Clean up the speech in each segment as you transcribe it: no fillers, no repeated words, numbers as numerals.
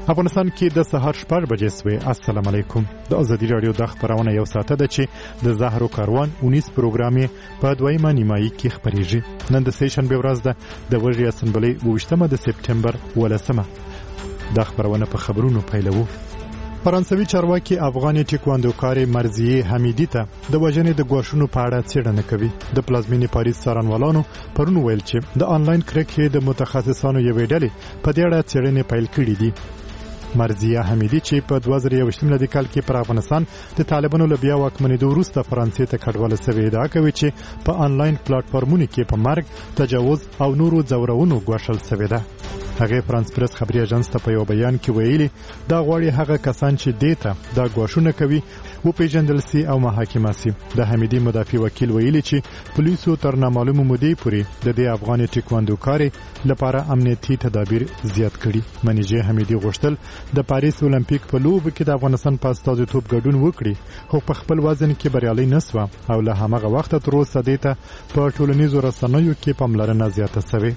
افغانستان کې د سهار 6 بجې سوي. السلام علیکم. د ازادي رادیو د خبرونه یو ساعت ده چې د زهرو کاروان 19 پروګرام په دویمه نیمایي کې خبريږي. نن د سیشن به ورځ ده د وژې اسمبلی 28 د سپټمبر ولسمه. د خبرونه په خبرونو پیلوو. فرانسوي چارواکي افغاني ټیکواندوکار مرضیه حمیدی ته د وژنې د ګواښونو په اړه څېړنه کوي. د پلازمینې پاریس څارنوالانو پرون ویل چې د آنلاین کرکې د متخصصانو یوې ډلې په دې اړه څېړنې پیل کړې دي. مرضیه حمیدی چې په 2021 کال کې پر افغانستان د طالبانو له بیا واکمنېدو وروسته فرانسې ته کډواله سوې ادعا کوي چې په آنلاین پلیټفارمونو کې په مرګ، تجاوز او نورو ځورونو ګواښل سوې ده. هغه فرانس پریس خبري اژانس ته په یو بیان کې ویلي دا غواړي هغه کسان چې دیته دا ګواښونه کوي و پیژندل سي او محاکمه سي. د حمیدی مدافع وکیل ویلي چې پولیسو تر نامعلومه مودې پورې د دې افغاني ټیکواندوکار لپاره امنیتي تدابیر زیات کړي. منیجه حمیدی غوښتل د پاریس اولمپیک په لوبو کې د افغانستان په استازیتوب ګډون وکړي، خو په خپل وزن کې بریالي نسوه او له همغه وخت تر اوسه دیته په ټولنیزو رسنیو کې پاملرنه زیاته شوه.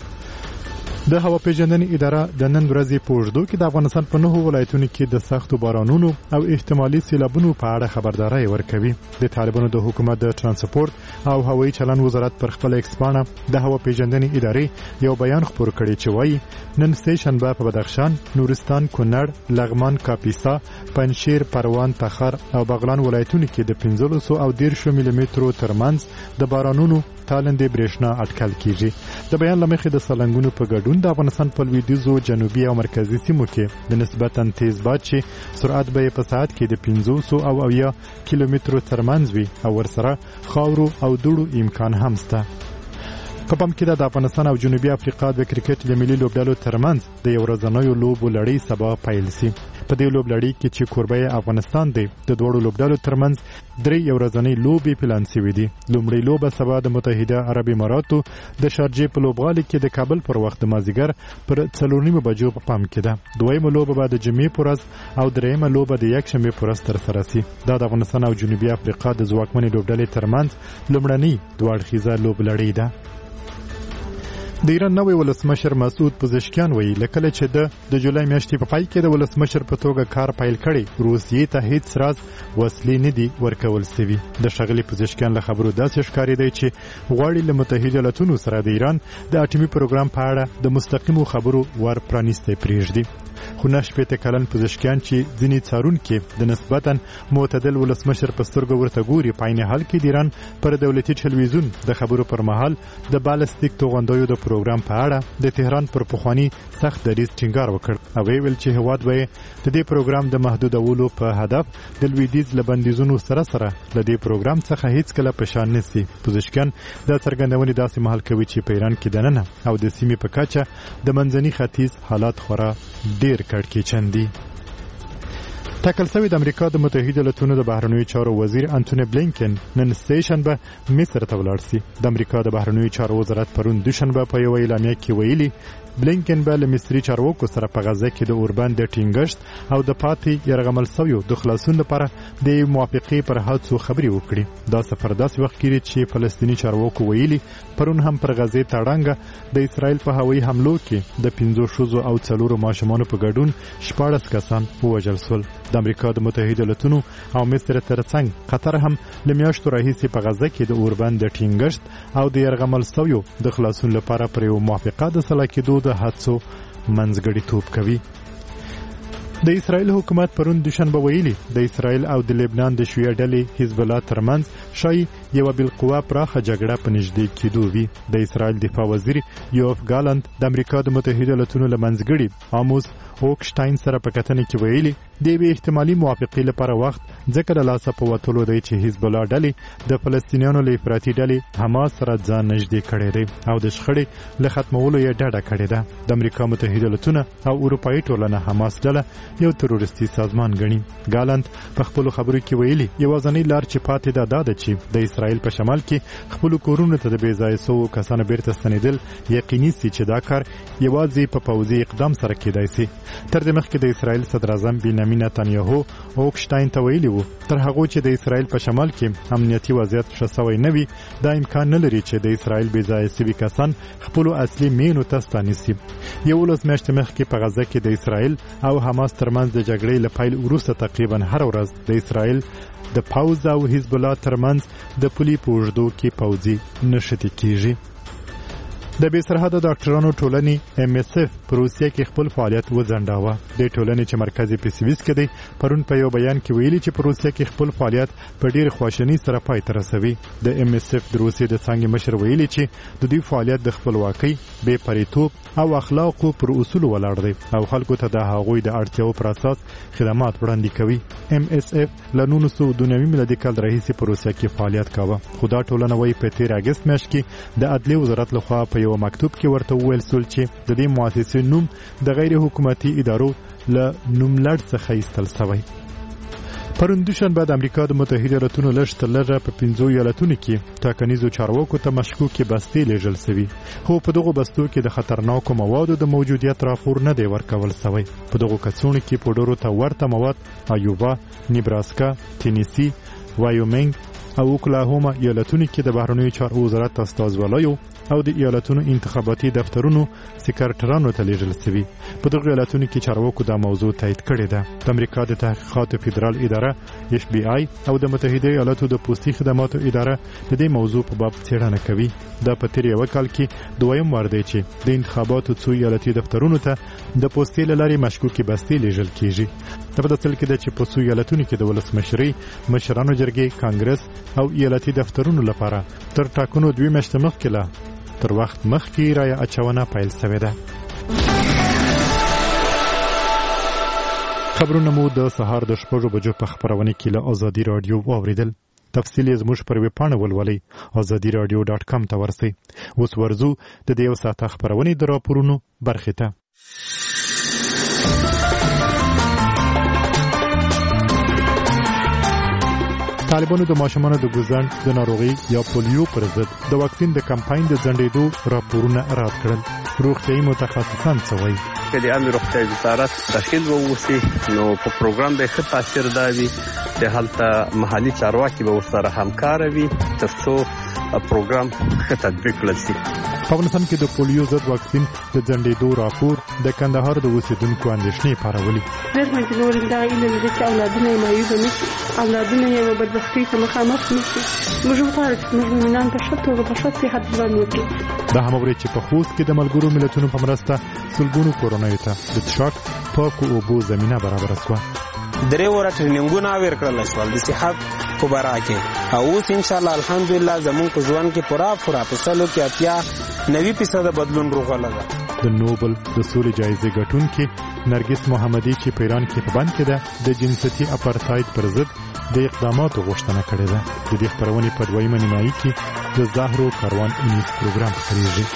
د هوا پیژندنې اداره د نن ورځې په اوږدو کې د افغانستان په 9 ولایتونو کې د سختو بارانونو او احتمالي سیلابونو په اړه خبرداري ورکوي. د طالبانو د حکومت د ترانسپورت او هوایي چلن وزارت پر خپل ایکسپانه د هوا پیژندنې ادارې یو بیان خپور کړی چې وایي نن سهشنبه په بدخشان، نورستان، کونړ، لغمان، کاپیسا، پنجشیر، پروان، تخار او بغلان ولایتونو کې د 15 او 10 ملي مترو ترمنځ د بارانونو تالندې برېښنا اټکل کیږي. د بیان لمخې د سالنګونو په ګډون د افغانستان په لویدیځو، جنوبي او مرکزي سیمو کې د نسبتاً تیز باد چې سرعت به په ساعت کې د 500 او 80 کیلومترو ترمنځ وي او ورسره خاورو او دوړو امکان هم شته. په پام کې د افغانستان او جنوبي افریقا د کرکټ ملي لوبډلو ترمنځ د یو ورځنیو لوبو لړۍ سبا پیل شي. په دې لوبلړۍ کې چې کوربه افغانستان دی د دوړو لوبډلو ترمنځ 3 ورځنۍ لوبې پلان شوې دي. لومړی لوبه سبا د متحده عرب اماراتو د شارجې په لوبغالي کې د کابل پر وخت د مازیګر پر 4:30 بجو په پام کې ده. دویمه لوبه به د جمعې پر ورځ او دریمه لوبه د یکشنبه پر ورځ ترسره شي. دا د افغانستان او جنوبي افریقا د ځواکمنې لوبډلې ترمنځ لومړنۍ دوه اړخیزه لوبلړۍ ده. د ایران نوې ولسمشر مسعود پزشکیان وایي لکه چې د جولای میاشتې په پای کې د ولسمشر په توګه کار پیل کړي، روسیې ته هیڅ راز وسلې نه دي ورکول شوي. د ښاغلي پزشکیان له خبرو داسې ښکارېدی چې غواړي له متحده ایالاتونو سره د ایران د اټومي پروګرام په اړه د مستقیمو خبرو ور پرانیستی پرېږدي. خو 90 کلن پزشکیان چې ځینې څارونکي د نسبتاً معتدل ولسمشر په سترګو ورته ګوري، په عین حال کې د ایران پر دولتي ټلویزیون د خبرو پر مهال د بالستیک توغندیو د پروګرام په اړه د تهران پر پخوانی سخت دریځ ټینګار وکړ او ویل چې هواد به د دې پروګرام د محدودولو په هدف د لویدیځ لبندیزونو سره له دې پروګرام څخه هیڅ کله پشان نسی. پزشکیان د څرګندونې داسې محل کوي چې په ایران کې دننه او د سیمې په کچه د منځني ختیځ حالات خورا ډیر کړکېچن دي. ټاکل شوی د امریکا د متحده ایالاتونو د بهرنیو چارو وزیر انټونی بلینکن نن سهشنبه مصر ته ولاړ شي. د امریکا د بهرنیو چارو وزارت پرون دوشنبه په یو اعلامیه کې ویلي بلینکن به له مصري چارواکو سره په غزه کې د اوربند د ټینګښت او د پاتې یرغمل شویو د خلاصون لپاره د موافقې پر هڅو خبرې وکړي. دا سفر داسې وخت کې چې فلسطینی چارواکو ویلي پرون هم پر غزه تړانګه د اسرائیل په هوایي حملو کې د 5 ښځو او 4 ماشومانو په ګډون 14 کسان ووژل شول. د امریکا د متحده ایالاتونو او مصر ترڅنګ قطر هم له میاشتو راهیسې په غزه کې د اوربند د ټینګښت او د یرغمل شویو د خلاصون لپاره پر یو موافقه د سلا کېدو د هڅو منځګړیتوب کوي. د اسرائیل حکومت پرون دوشنبه ویلي د اسرائیل او د لبنان د شیعه ډلې حزب الله ترمنځ شای یو بالقوه پراخه جګړه په نږدې کېدو وي. د اسرائیل دفاع وزیر یوف ګالند د امریکا د متحده ایالاتونو له منځګړي آموس هوکشتاین سره په کتنې کې ویلي د یوې احتمالي موافقې لپاره وخت ځکه د لاسه په وتلو دی چې حزب الله ډلې د فلسطینیانو له افراطي ډلې حماس سره ځان نږدې کړی دی او د شخړې له ختمولو یې ډډه کړې ده. د امریکا متحده ایالاتونه او اروپایي ټولنه حماس ډله یو تروریستي سازمان ګڼي. ګالند په خپلو خبرو کې ویلي یوازینۍ لار چې پاتې ده دا ده چې د اسرائیل په شمال کې خپلو کورونو ته د بې ځایه شوو کسانو بیرته ستنېدل یقیني سي چې دا کار یوازې په پوځي اقدام سره کېدای سي. تر دې مخکې د اسرائیل صدر اعظم بنیامین نتانیاهو اوکشتاین ته ویلي وو تر هغه چې د اسرائیل په شمال کې امنیتي وضعیت ښه سوی نه وي دا امکان نه لري چې د اسرائیل بې ځایه سوي کسان خپلو اصلي مینو ته ستانیسي. 11 میاشتې مخکې په غزه کې د اسرائیل او حماس ترمنځ د جګړې له پیل وروسته تقریبا هر ورځ د اسرائیل د پوځ او حزب الله ترمنځ د پولي په اوږدو کې پوځي نښتې کیږي. د بې سرحده ډاکټرانو ټولنې MSF په روسیه کې خپل فعالیت وځنډاوه. د ټولنې چې مرکز یې په سویس کې دی پرون په یو بیان کې ویلي چې په روسیه کې خپل فعالیت په ډېر خواشینۍ سره پای ته رسوي. د MSF د روسیې د څانګې مشر ویلي چې د دوی فعالیت د خپلواکۍ بې پریتوب او اخلاقو پر اصولو ولاړ دی او خلکو ته د هغوی د اړتیاو پر اساس خدمات وړاندې کوي. MSF له 1992 میلادي کال راهیسې په روسیه کې فعالیت کاوه خو دا ټولنه وايي په 13 اگست میاشت کې د عدلیې وزارت لخوا په یو مکتوب کې ورته وویل شول چې د دې مؤسسې نوم د غیر حکومتي ادارو له نوملړ څخه ایستل شوی. پرون دوشنبه د امریکا د متحده ایالاتونو لږ تر لږه په 15 ایالتونو کې ټاکنیزو چارواکو ته مشکوکې بستې لیږل شوي خو په دغو بستو کې د خطرناکو موادو د موجودیت راپور نه دی ورکول شوی. په دغو کڅوړو کې پوډرو ته ورته مواد ایوبا، نیبراسکا، تینیسي، وایومنګ او اوکلاهوما ایالتونو کې د بهرنیو چارو وزارت استازولیو او د ایالتونو انتخاباتي دفترونو سکرټرانو ته لیږل شوي. په دغو ایالتونو کې چارواکو دا موضوع تایید کړې ده. د امریکا د تحقیقاتو فدرال اداره FBI او د متحده ایالاتو د پوستي خدماتو اداره د دې موضوع په باب څېړنه کوي. دا په تیر یو کال کې دویم وار دی چې د انتخاباتو څو ایالتي دفترونو ته د پوستي له لارې مشکوکې بستې لیږل کیږي. دا په داسې کې ده چې په څو ایالتونو کې د ولسمشرۍ، مشرانو جرګې، کانګرس او ایالتي دفترونو لپاره تر ټاکنو 2 میاشتې مخکې لا تر وخت مخکې رایه اچونه پیل شوې ده. خبرونه مو د سهار د 6 بجو په خبرونه کې له ازادي رادیو واوریدل. تفصیل یې زموږ پر ویبپاڼه ولولئ azadiradio.com ته ورسئ. اوس ورځو د دې یو ساعته خبرونې د راپورونو برخې ته. طالبانو د ماشومانو د ګوزن د ناروغي یا پولیو پر ضد د واکسین د کمپاین د ځنډېدو راپورونه رد کړل. روغتیايي متخصصان څه وایي؟ که د عامه روغتیا وزارت داخل ووسی نو په پروګرام به ښه تاثیر دی د هلته محلي چارواکي به ورسره همکار وي ترڅو پروګرام ښه تطبیق کړي. په افغانستان کې د پولیو ضد واکسین د ځنډېدو راپور د کندهار د اوسیدونکو اندېښنې پارولې. زه مې نور دا علم دي چې اولادونه یې مایوب نه شي، اولادونه یې بدبختۍ ته مخامخ نه شي. موږ غواړو چې موږ مؤمنان په ښه توګه په ښه صحت ژوند وکړو. دا هم اوري چې په خوست کې د ملګرو ملتونو په مرسته سلګونو کورنیو ته د څښاک پاکو اوبو زمینه برابره شوه. درې وره ټریننګونه ورکړل شول د صحت په باره کې او اوس ان شاء الله الحمدلله زموږ په ژوند کې پوره په سلو کې 90% بدلون راغلی ده. د نوبل د سولې جایزې ګټونکې نرګس محمدي چې په ایران کې په بند کې ده د جنسیتي اپارتاید پر ضد د اقداماتو غوښتنه کړې ده. د دې خبرونې په 2مه نیمایي کې د زهرو کاروان اونیز پروګرام خپریږي.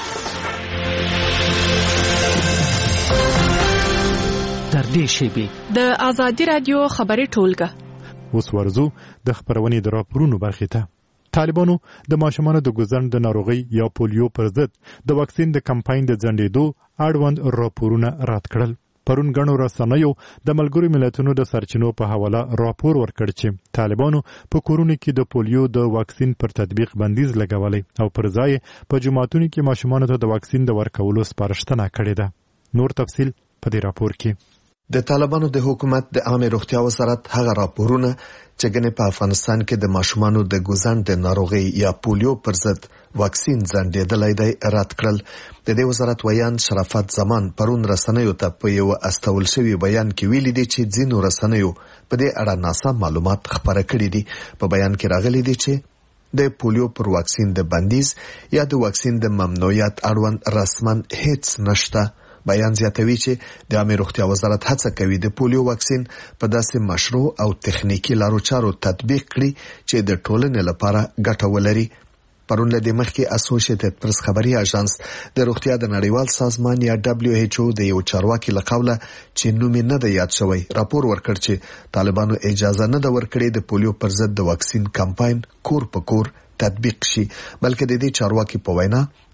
تر دې شیبې د ازادي رادیو خبري ټولګه. اوس ورځو د خبرونې د راپورونو برخې ته. طالبانو د ماشومانو د ګوزن د ناروغي یا پولیو پر ضد د واکسین د کمپاین د ځنډېدو اړوند راپورونه رد کړل. پرون غنو رسنیو د ملګرو ملتونو د سرچینو په حواله راپور ورکړ چې طالبانو په کورونو کې د پولیو د واکسین پر تطبیق بندیز لګولې او پر ځای په جماعتونو کې ماشومانو ته د واکسین د ورکولو سپارښتنه کړې ده. نور تفصیل په دې راپور کې. د طالبانو د حکومت د عامه روغتیا وزارت هغه راپورونه چې ګنې په افغانستان کې د ماشومانو د ګوزن د ناروغي یا پولیو پر ضد واکسین ځنډېدلی دی رد کړل. د دې وزارت ویان شرافت زمان پرون رسنیو ته په یو استول شوی بیان کې ویلي دي چې ځینو رسنیو په دې اړه ناسم معلومات خپاره کړي دي. په بیان کې راغلي دي چې د پولیو پر واکسین د بندیز یا د واکسین د ممنوعیت اړوند رسمن هیڅ نشته. بیان زیاتوي چې د عامه روغتیا وزارت هڅه کوي د پولیو واکسین په داسې مشروع او تخنیکی لارو چارو تطبیق کړي چې د ټولنې لپاره ګټه ولري. پرون له دې مخکې اسوسییټډ پریس خبري اژانس د روغتیا د نړیوال سازمان یا WHO د یو چارواکي له قوله چې نوم نه دی یاد شوی راپور ورکړ چې طالبانو اجازه نه ده ورکړې د پولیو پر ضد د واکسین کمپاین کور په کور تطبیق شي، بلکې د دې چارواکي په وینا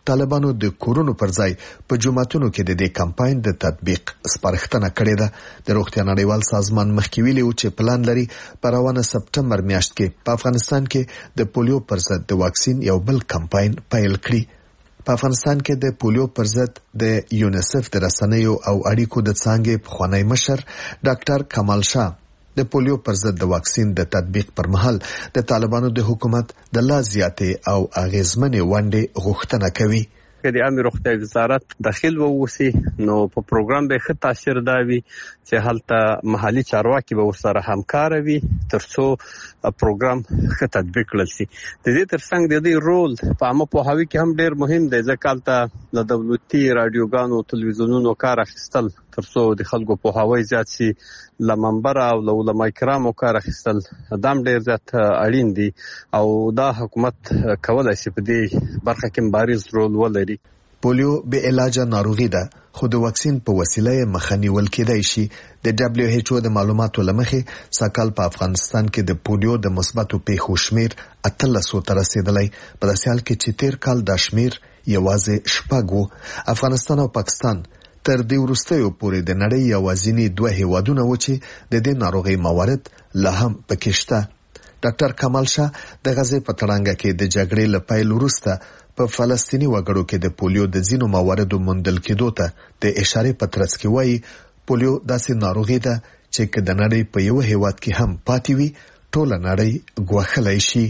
طالبانو د کورونو پر ځای په جماعتونو کې د دې کمپاین د تطبیق سپارښتنه کړې ده. د روغتیا نړیوال سازمان مخکې ویلي و چې پلان لري په روانه سپټمبر میاشت کې په افغانستان کې د پولیو پر ضد د واکسین یو بل کمپاین پیل کړي. په افغانستان کې د پولیو پر ضد د یونیسف د رسنیو او اړیکو د څانګې پخوانی مشر ډاکټر کمال شاه د پولیو پر ضد د واکسین د تطبیق پر مهال د طالبانو د حکومت د لا زیاتې او اغیزمنې ونډې غوښتنه کوي. که د عامه روغتیا وزارت داخل ووسی نو په پروګرام به ښه تاثیر داوي چې هلته محلي چارواکي به ورسره همکار وي ترڅو پروګرام ښه تطبیق کړل شي. د دې ترڅنګ د دې رول په عامه پوهاوي کې هم ډیر مهم دی ځکه هلته د دولتي رادیوګانو تلویزیونونو کار اخیستل ترڅو د خلکو پوهاوی زیات شي لمنبر او علماء کرامو کار اخیستل دام ډیر زیات اړین دي او دا حکومت کولای شي په دې برخه کې بارز رول ولري. پولیو به علاج ناروغي ده خو د واکسین په وسیله مخنیول کېدای شي. د WHO د معلوماتو لمخې ساکال په افغانستان کې د پولیو د مثبتو پیښو شمیر 1300 ته رسیدلی. په داسې حال کې چې تیر کال دا شمیر یوازې 6 و. افغانستان او پاکستان تر دې وروستیو پورې د نړۍ یوازینی دوه هیوادونه و چې د دې ناروغي موارد لا هم پکې شته. ډاکټر کمال شاه د غزې په تړانګه کې د جګړې له پیل وروسته په فلسطینی وګړو کې د پولیو د ځینو مواردو موندل کېدو ته د اشارې په ترڅ کې وایي پولیو داسې ناروغي ده چې که د نړۍ په یو هیواد کې هم پاتې وي ټوله نړۍ ګواښلی شي.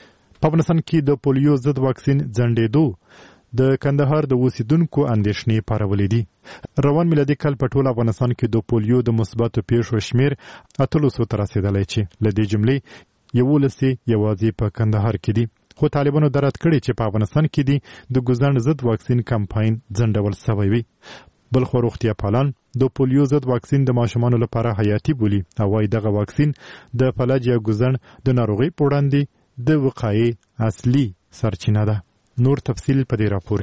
په افغانستان کې د پولیو ضد واکسین ځنډېدو د کندهار د اوسیدونکو اندېښنې پارولې دي. روان میلادي کال په ټول افغانستان کې د پولیو د مثبتو پیښو شمیر 800 ته رسیدلی چې له دې جملې 11 یوازې په کندهار کې دي. خو طالبانو درات کړي چې په افغانستان کې دي د ګوزڼ ضد واکسین کمپاین ځنډول شوی وي. بل خو روغتیا پالان د پولیو ضد واکسین د ماشومانو لپاره حیاتي بولي او وايي دغه واکسین د فلج یا ګوزڼ د ناروغي په وړاندې د وقایې اصلي سرچینه ده. نور تفصیل په دې راپور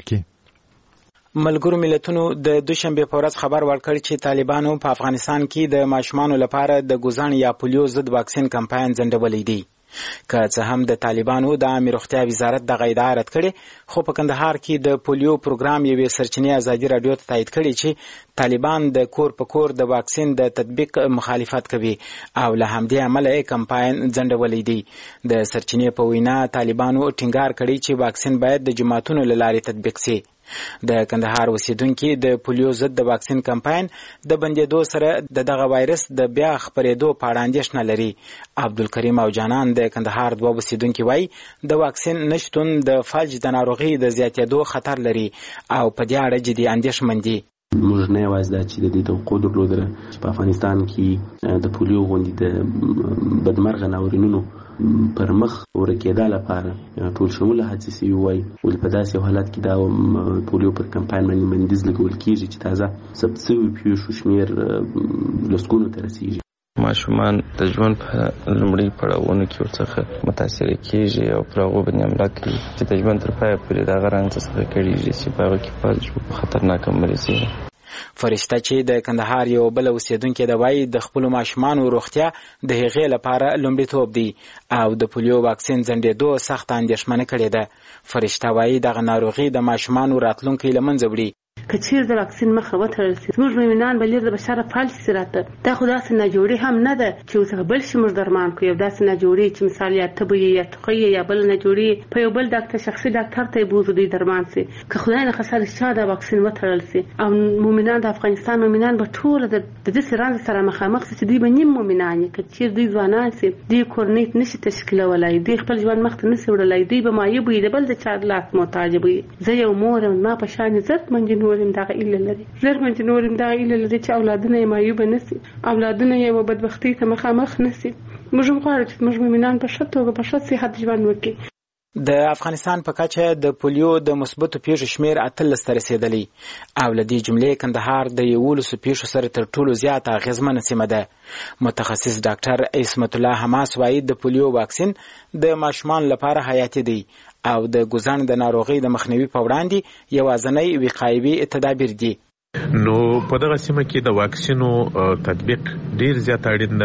کې. ملګرو ملتونو د دوشنبه په ورځ خبر ورکړ چې طالبانو په افغانستان کې د ماشومانو لپاره د ګوزڼ یا پولیو ضد واکسین کمپاین ځنډولی دی. که څه هم د طالبانو د عامه روغتیا وزارت د غیدا رد کړي خو په کندهار کې د پولیو پروګرام یوې سرچینې ازادي رادیو ته تایید کړي چې طالبان د کور په کور د واکسین د تطبیق مخالفت کوي او له همدې امله یې کمپاین ځنډولی دی. د سرچینې په وینا طالبانو ټینګار کړی چې واکسین باید د جماعتونو له لارې تطبیق شي. د کندهار اوسیدونکو د پولیو ضد د واکسین کمپاین د بندیدو سره دغه وایرس د بیا خپرېدو په اړه اندېښنه لري. عبدالکریم او جانان د کندهار دوه اوسیدونکو وایي د واکسین نشتون د فلج د ناروغي د زیاتېدو خطر لري او په دې اړه جدي اندېښمن دي. موږ نه یوازې دا چې د دې توقع درلودله چې په افغانستان کې د پولیو غوندې د بدمرغه ناورینونو پر مخ ورکېدا لپاره ټول شموله هڅې سوي وای ولې په داسې حالت کې دا پولیو پر کمپاین باندې بندیز لګول کېږي چې تازه ثبت شوي پیښو شمېر لسګونو ته رسېږي. ماشومان د ژوند په لومړي پړاوونو کې ورڅخه متاثره کېږي او پر هغو باندې حمله کوي چې د ژوند تر پایه پورې د هغه رنځ څخه کړېږي چې په هغه کې فلج په خطرناکه مریضي ده. فرشته چې د کندهار یو بل اوسیدونکو د وایي د خپل ماشومانو روغتیا د هغې لپاره لومړیتوب دی او د پولیو واکسین ځنډېدو سخت اندېښمنه کړې ده. فرشته وایي دغه ناروغي د ماشومانو راتلونکی له منځه وړي. که چیرې د واکسین مخه وتړل شي زموږ مؤمنان به لیر د بشره فعال شي راته. دا خو داسې ناجوړي هم نه ده چې اوس بل شي موږ درمان کوو. یو داسې ناجوړي چې مثال یا تبه یا ټوخی یا بل ناجوړي په یو بل ډاکټر شخصي ډاکټر ته بوزو دوی درمان شي. که خدای نه خسر شي دا واکسین وتړل شي او مؤمنان د افغانستان مؤمنان به ټول د دې رنځ سره مخامخ شي چې دوی به نیم مؤمنان که چیرې دوی ځوانان شي دوی کورنۍ نشي تشکیلولای دوی خپل ژوند مخ ته نشي وړلای دوی به معیوب وي د بل د چا لاس محتاج وي. زه یو مور ما په شان عزت منجنور دغه ایله زر من چې نورم دا ایله لري چې اولادونه یې معیوب نشي اولادونه یې و بدبختی ته مخامخ نشي. موږ غواړو چې موږ مؤمنان په ښه توګه په ښه صحت ژوند وکړي. د افغانستان په کچه د پولیو د مثبتو پیښو شمیر 18 ته رسیدلی او له دې جملې کندهار د 11 پیښو سره تر ټولو زیاته اغیزمنه سیمه ده. متخصص ډاکټر عصمت الله حماس وایي د پولیو واکسین د ماشومان لپاره حیاتي دی او د ګوزڼ د ناروغي د مخنیوي په وړاندې یوازینی وقایوي تدابیر دي. نو په دغه سیمه کې د واکسینو تطبیق ډیر زیات اړین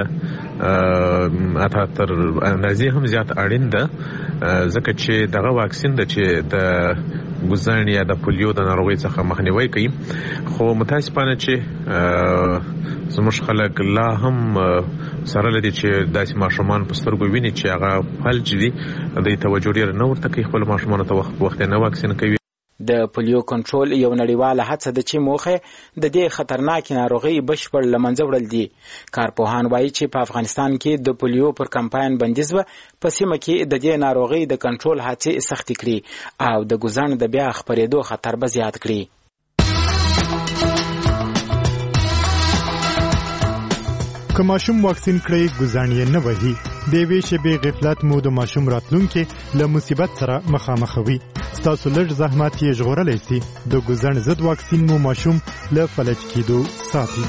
ده اته تر اندازې هم زیات اړین ده ځکه چې دغه واکسین د چې د ګوزن یا د پولیو د ناروغۍ څخه مخنیوي کوي. خو متاسفانه چې زموږ خلک لا هم سره لدی چې داسې ماشومان په سترګو ویني چې هغه فلج دي، د توجه ډیر نه ورته کوي، خپل ماشومان ته وخت نه واکسین کوي. د پولیو کنټرول یو نړیواله هڅه ده چې موخه د دې خطرناکې ناروغۍ بشپړ له منځه وړل دي. کارپوهان وایي چې په افغانستان کې د پولیو پر کمپاین بندیز به په سیمه کې د دې ناروغۍ د کنټرول هڅې سختې کړي او د ګوزن د بیا خپرېدو خطر به زیات کړي. که ماشوم واکسین کړی ګوزن یې نه وهي، د یوې شېبې غفلت مو د ماشوم راتلونکي له مصیبت سره مخامخوي. ستاسو لږ زحمت یې ژغورلی سي. د ګوزن ضد واکسین مو ماشوم له فلج کېدو ساتي.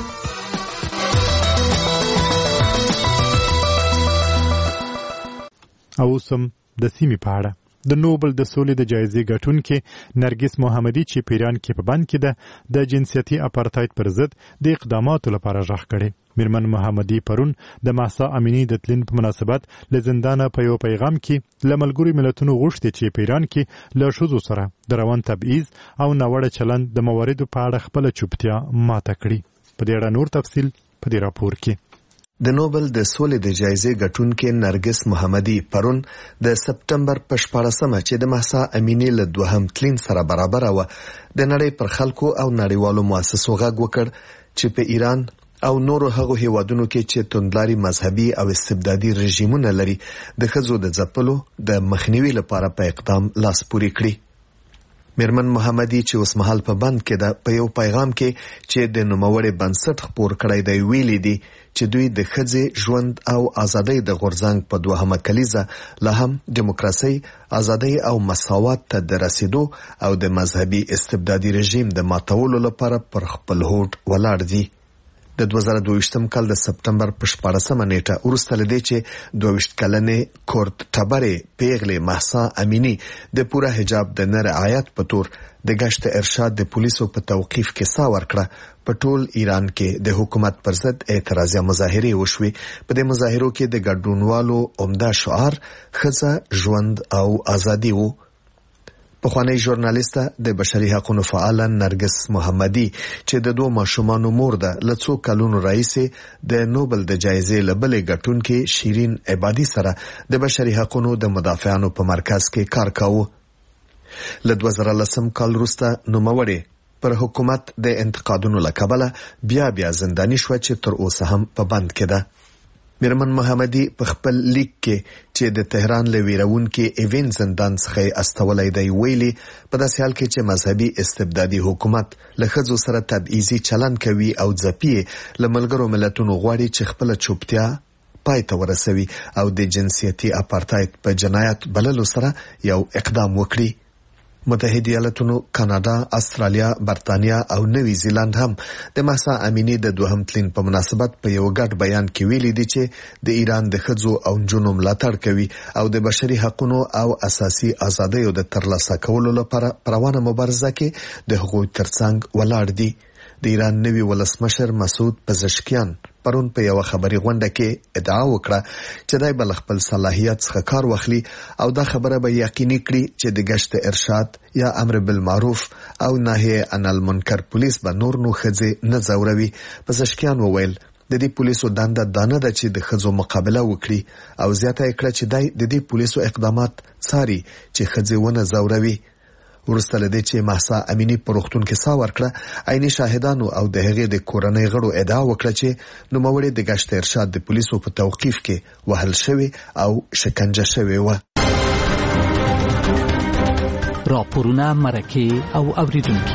او اوس هم د سیمې په اړه د نوبل د سولې د جایزې ګټونکې نرګس محمدي چې په ایران کې په بند کې ده، د جنسیتي اپارتاید پر ضد د اقداماتو لپاره غږ کړی. میرمن محمدي پرون د مهسا امینی د تلین په مناسبت له زندانه په یو پیغام کې له ملګرو ملتونو غوښتي چې په ایران کې له ښځو سره د روان تبعیض او ناوړه چلند د مواردو په اړه خپله چوپتیا ماته کړي. په دې اړه نور تفصیل په دې راپور کې. د نوبل د سولې د جایزې ګټونکې نرګس محمدي پرون د سپټمبر په 14مه چې د مهسا امینی له دوهم تلین سره برابر و، د نړۍ پر خلکو او نړیوالو مؤسسو غږ وکړ چې په ایران او نورو هغو هیوادونو کې چې توندلاري مذهبي او استبدادي رژیمونه لري د ښځو د ځپلو د مخنیوي لپاره په اقدام لاس پورې کړي. میرمن محمدي چې اوس مهال په بند کې ده، په یو پیغام کې چې د نوموړي بنسټ خپور کړی دی ویلي دي چې دوی د ښځې ژوند او ازادۍ د غورځنګ په دوهمه کلیزه لا هم دیموکراسي، ازادۍ او مساوات ته د رسیدو او د مذهبي استبدادي رژیم د ماتولو لپاره پر خپل هوډ ولاړ دي. د 2022م کال د سپټمبر په 14مه نیټه وروسته لدی چې 22 کلنې کورت ټبرې پیغلې مهسا امینی د پوره حجاب د نه رعایت په تور د گشت ارشاد د پولیسو په توقیف کې سا ورکړه. په ټول ایران کې د حکومت پر ضد اعتراضي مظاهرې وشوي. په دې مظاهرو کې د ګډونوالو عمده شعار ښځه، ژوند او ازادي وو. پخوانی ژورنالیسته د بشري حقوقو فعال نرګس محمدي چې د 2 ماشومانو مور ده، له څو کلونو راهیسې د نوبل د جایزې لبلې ګټونکې شیرین عبادي سره د بشري حقوقو د مدافعانو په مرکز کې کار کاوه. له 2010 کال وروسته نوموړې پر حکومت د انتقادونو له کبله بیا زنداني شوه چې تر اوسه هم په بند کې ده. میرمن محمدي په خپل لیک کې چې د تهران له ویرونکي ایوین زندان څخه استولای دی ویلي په داسې حال کې چې مذهبي استبدادي حکومت له ښځو سره تبعیضي چلند کوي او ځپي، له ملګرو ملتونو غواړي چې خپل چوپتیا پای ته ورسوي او د جنسیتي اپارتاید په جنایت بللو سره یو اقدام وکړي. متحده ایالاتونو، کاناډا، استرالیا، برتانیا او نوی زیلند هم د مهسا امینی د دوهم تلین په مناسبت په یو ګډ بیان کې ویلي دي چې د ایران د ښځو او نجونو ملاتړ کوي او د بشري حقوقو او اساسي ازادیو د ترلاسه کولو لپاره روانه مبارزه کې د هغوی ترڅنګ ولاړ دي. د ایران نوی ولسمشر مسعود پزشکیان پرون په یو خبري غونډه کې ادعا وکړه چې دای بل خپل صلاحیت څخه کار واخلي او دا خبره به یقیني کړي چې د گشت ارشاد یا امر بالمعروف او نهی عن المنکر پولیس به نور نو ښځې نه ځوروي. پزشکیان وویل د دې پولیسو دنده دانه ده چې د ښځو مقابله وکړي او زیاته کړه چې دای د دې پولیسو اقدامات څاري چې ښځې ونه ځوروي. ورسته لدی چې مهسا امینی په روغتون کې سا ورکړه، عیني شاهدانو او د هغې د کورنۍ غړو ادعا وکړه چې نوموړی د گشت ارشاد د پولیسو په توقیف کې وهل شوی او شکنجه شوی و. راپورونه، مرکې او اوریدونکي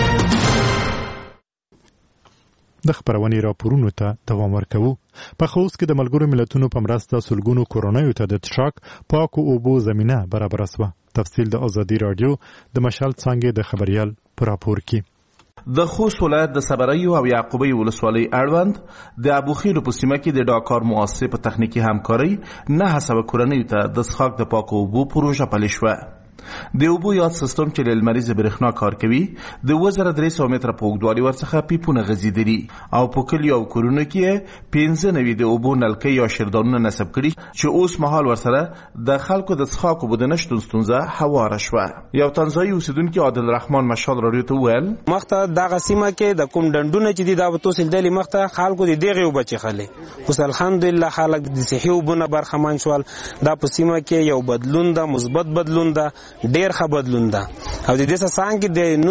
د خبرونې راپورونو ته دوام ورکوو. په خوست کې د ملګرو ملتونو په مرسته سلګونو کورنیو ته د څښاک، پاکو اوبو زمینه برابره شوه. تفصیل د ازادي رادیو د مشال څانګې د خبريال په راپور کې. د خوست ولایت د صبریو او یعقوبی ولسوالۍ اړوند د ابوخیلو په سیمه کې د ډاکار مؤسسې په تخنیکی همکارۍ 9 کورنیو ته د څښاک د پاکو اوبو پروژه پلي شوه. د اوبو یاد سیستم چې له لمریزې برېښنا کار کوي د 2300 متره په اوږدوالي ورڅخه پیپونه غځېدلي او په کلیو او کورونو کې 15 د اوبو نلکۍ یا شیردانونه نصب کړي چې اوس مهال ورسره د خلکو د څښاک اوبو د نشتون ستونزه هواره شوه. یو تنزاني اوسیدونکي عادل رحمان مشال راډیو ته وویل مخته دغه سیمه کې د کوم ډنډونه چې دي دا به توسل مخته خلکو د دغه اوبه چخلي اوس الحمدلله خلک د صحي اوبونه برخمن شول. دا په سیمه کې یو بدلون ده، مثبت بدلون ده، ډیر ښه بدلون ده او د دې څنګه د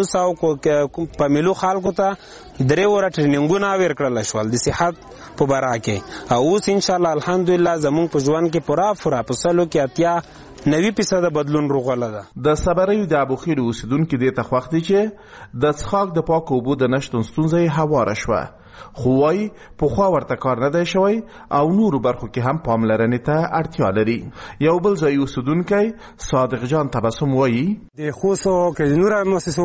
900 په ملو خلکو ته 3 ورځې ټریننګونه ورکړل شول د صحت په باره کې او اوس ان شاء الله الحمدلله زموږ په ژوند کې پورا په سلو کې 90% بدلون روغله ده. د صبریو د ابوخیل اوسیدونکو د تخوخت دي چې د څښاک د پاک اوبو د نشتون ستونزه هواره شوه. خو وايي پخوا ورته کار نه دی شوی او نورو برخو کې هم پاملرنې ته اړتیا لري. یو بل ځای اوسیدونکی صادق جان تبسم وايي د خوصو کې نور مؤسسو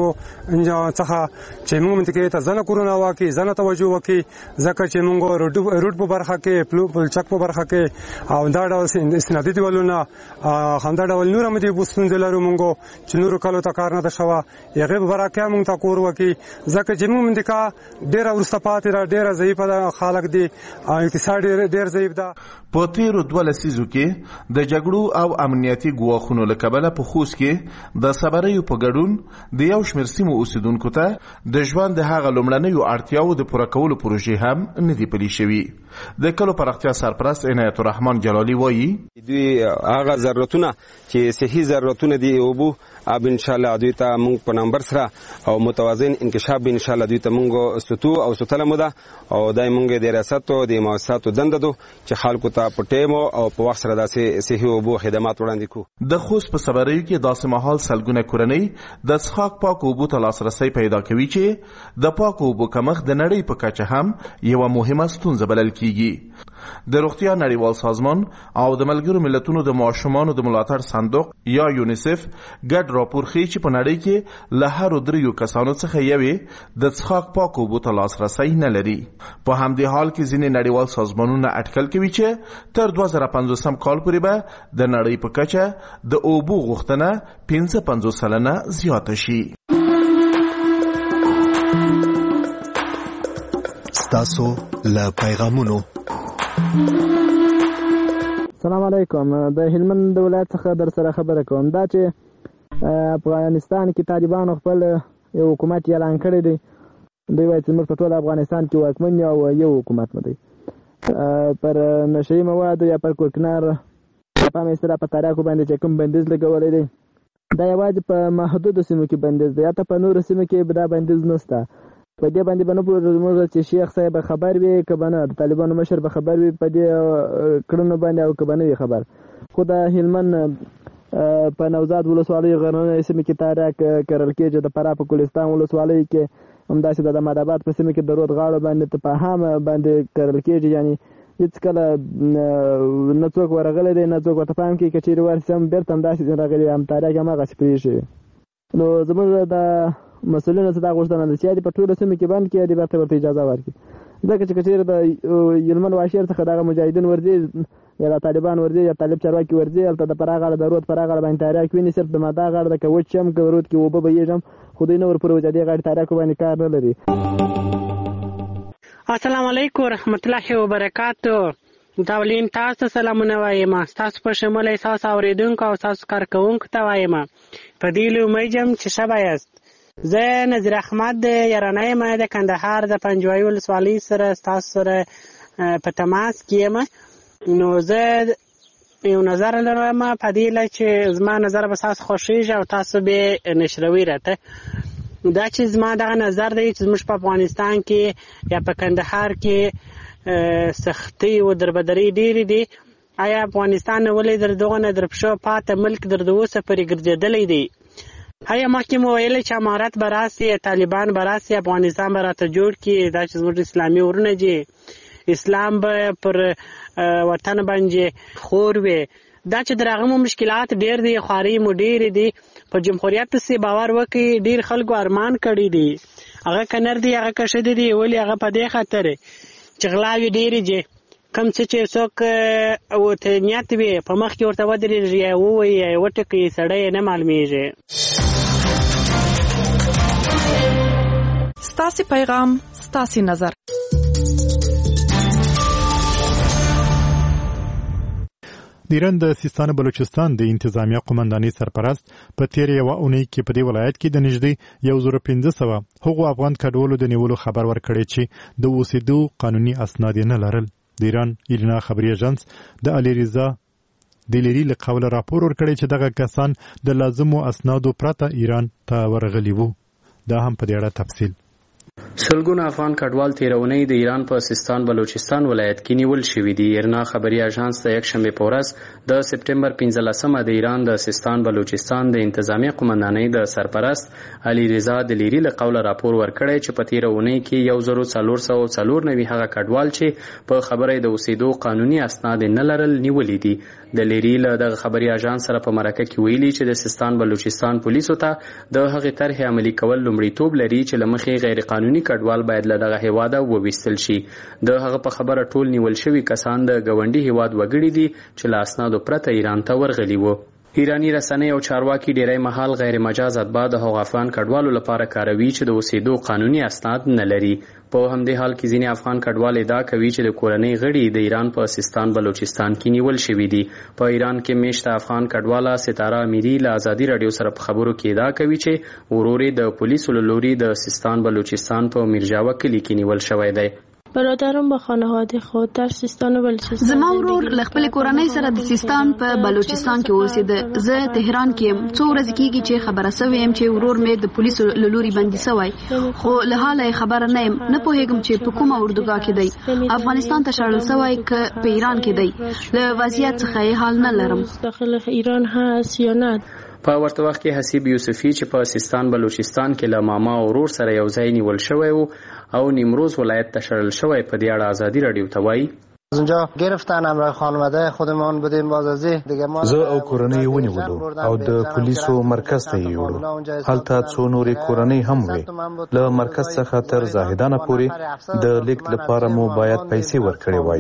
څخه چې موږ منطقې ته ځنه کورونه واکي ځنه توجه وکي ځکه چې موږ روټ په برخه کې پل چک په برخه کې او دا ډول استنادي دیولونه همدا ډول نور هم دي بوستون دلارو موږ چې نور کالو ته کار نه شوه یغه په برکه موږ ته کور وکي ځکه چې موږ منطقه ډیر ورستپات ډیر ضعیف ده خلک دي اقتصاد ډیر ضعیف ده. په تیرو 2 لسیزو کې د جګړو او امنیتي ګواښونو له کبله په خوست کې د صبریو په ګډون د یو شمېر سیمو اوسیدونکو ته د ژوند د هغه لومړنیو اړتیاو د پوره کولو پروژې هم نه دي پلي شوي. د کلو پراختیا سرپرست عنایت الرحمن جلالی وایي دوی هغه ضرورتونه چې صحي ضرورتونه دي اوبو اب ان شاء الله دوی ته موږ په نمبر سره او متوازن انکشاف ان شاء الله دوی ته موږ ستو او ستله موده او دای موږ د ریاست او د مؤسساتو دنده دو چې خلکو ته په ټیمو او په وخت سره داسې صحي اوبو خدمات وړاندې کو. د خوست په صبریو کې داسې مهال سلګونه کورنۍ د څښاک پاک اوبو ته لاسرسي پیدا کوي چې د پاک اوبو کمښت د نړۍ په کچه هم یو مهمه ستونزه بلل کیږي. د روغتیا نړیوال سازمان او د ملګرو ملتونو د ماشومانو د ملاتړ صندوق یا یونیسف ګډ راپور ښیي چې په نړۍ کې له هر 3 کسانو څخه یوې د څښاک پاک اوبو ته لاسرسی نه لري. په همدې حال کې ځینې نړیوال سازمانونه اټکل کوي چې تر 2050 کال پورې به د نړۍ په کچه د اوبو غوښتنه 55% زیاته شي. ستاسو له پیغامونو السلام علیکم. د هلمند ولایت څخه در سره خبره کوم. دا چې افغانستان کې طالبانو خپل یو حکومت اعلان کړی دی. دوی وایي چې موږ په ټول افغانستان کې واکمن یو او یو حکومت نه دی. پر نشي مواد یا پر کوکنار په مستر په تاریخو باندې چې کوم بندیز لګولې دي دا یوازې په محدود سیمو کې بندیز دی. یا ته په نور سیمو کې دا بندیز نشته. په دې باندې بنو پوهیږم چې شیخ صاحب خبر وي کبنه د طالبانو مشر به خبر وي په دې کړنو باندې او کبنه وي خبر. خو د هلمند په نوزاد ولسوالۍ غرنۍ سیمه کې تاریخ کرل کېږي. د فراه په کوهستان ولسوالۍ کې همداسې د احمدآباد په سیمه کې د رود غاړو باندې په هم باندې کرل کېږي. یعنی هیڅ کله نه څوک ورغلی دی نه څوک ورته پام کوي. که چېرې ورسي هم بېرته همداسې راغلي هم تاریخ هماغسې پرېښي. نو زموږ د مسؤلینو څخه دا غوښتنه ده چې په ټولو سیمو کې بند کړي دي بیرته ورته اجازه ورکړي. ځکه چې که چېرې د هلمند واشیر څخه دغه مجاهدین ورځي یا د طالبان ورځي یا طالب چارواکي ورځي هلته د فراه غاړه د رود فراه غاړه باندې تاریخ ویني صرف د ماده غاړه د که وچ هم که رود کې اوبه بهیږي هم خو دوی نه ورپورې وځي دې غاړې تاریخو باندې کار نه لري. السلام علیکم ورحمت الله وبرکاتو. داولین تاسو سلامونه وایم. تاسو په شمول تاسو اوریدونکو او تاسو کارکونکو ته وایم. په دې لومړی چې شبا یاست. زه نظیر احمد د یارانه یم د کندهار د پنجوایي ولسوالۍ سره ستاسو سره په تماس کې یم. نو زه یو نظر لرم په دې چې زما نظر به تاسو خوښیږي او تاسو به نشروي راته. دا چې زما دغه نظر دی چې زموږ په افغانستان کې یا په کندهار کې سختي او دربدري ډېرې دي. آیا افغانستان ولې در دغه نه در پښو پاته ملک در د اوسه پورې ګرځېدلی دی؟ آیا مخکې مو ویل چې امارت به راسي طالبان به راسي افغانستان به راته جوړ کړي؟ دا چې زموږ اسلامي ورونه دي اسلام به پر وطن باندې خور وي. دا چې د هغه مو مشکلات ډېر دي خوارۍ مو ډېرې دي. په جمهوریت پسې باور وکړي ډېر خلکو ارمان کړی دي. هغه که نر دي هغه که ښځې دي ولې هغه په دې خاطر چې غلاوې ډېرې دي کم چې څوک او ته نیت وي په مخ کې ورته ودرېږي یا ووایي وټکي سړی نه معلومیږي. ستاسې پیغام ستاسې نظر. د ایران د سیستان بلوچستان د انتظامیه قومندانۍ سرپرست په تیر یو اونۍ کې په دې ولایت کې د نږدې 1500 هغو افغان کډوالو د نیولو خبر ورکړی چې د اوسېدو قانوني اسناد نه لرل. د ایران ایرنا خبري ایجنس د الیریزا د لیری له قوله راپور ورکړی چې دغه کسان د لازمو اسنادو پرته ایران ته ورغلي وو. دا هم په دې اړه تفصیل. سلګونه افغان کډوال تیرونی د ایران په سیستان بلوچستان ولایت کې نیول شوی دی. ایرنا خبري اژانس د یک شنبه په ورځ د سپټمبر 15مه د ایران د سیستان بلوچستان د انتظامیه قومندانۍ د سرپرست علي رضا د لیری له قوله راپور ورکړی چې په تیرونی کې 1494 هغه کډوال چې په خبره د اوسېدو قانوني اسناد نه لرل نیولې دي. د لیری له د خبري اژانس سره په مرکه کې ویلي چې د سیستان بلوچستان پولیسو ته د هغې طرحې عملي کول لومړیتوب لري چې له مخې غیر قانوني کډوال باید له دغه هیواده وویستل شي. د هغه په خبره ټول نیول شوي کسان د ګاونډي هیواد وګړي دي چې له اسنادو پرته ایران ته ورغلي وو. ایرانی رسنۍ او چارواکي ډیری مهال غیر مجاز اتباع د هغو افغان کډوالو لپاره کاروي چې د اوسېدو قانوني اسناد نه لري. په همدې حال کې ځینې افغان کډوال ادعا کوي چې د کورنۍ غړي د ایران په سیستان بلوچستان کې نیول شوي دي. په ایران کې میشته افغان کډواله ستاره امیری له ازادي راډیو سره په خبرو کې ادعا کوي چې ورور د پولیسو له لوري د سیستان بلوچستان په میرجاوه کلي کې نیول شوی دی. برادرم با خانواده خود در سیستان و بلوچستان زما ورور له خپل کورنۍ سره د سیستان په بلوچستان کې اوسېده. زه تهران کې څو ورځې کېږي چې خبره سوی یم چې ورور مې د پولیسو له لوري بندي سوی، خو له حاله خبره نه یم. نه پوهېږم چې په کومه اردوګاه کې دی. افغانستان ته شړل سوی که په ایران کې دی. له وضعیت څخه یې حال نه لرم. داخل ایران هست یا نه. په ورته وخت کې حسیب یوسفی چې په سیستان بلوچستان کې له ماما او ورور سره یو ځای نیول شوی و او نیمروز ولایت ته شړل شوی، په دې اړه ازادي راډیو ته وایي از اونجا گرفتن همراه خانواده خودمان بودیم بازازی دیگه ما زه او کورنۍ ونیولو او د پولیسو مرکز ته یوړو. هلته څو نورې کورنۍ هم وې. له مرکز څخه تر زاهدانه پورې د لیک لپاره مو باید پیسې ورکړې وای.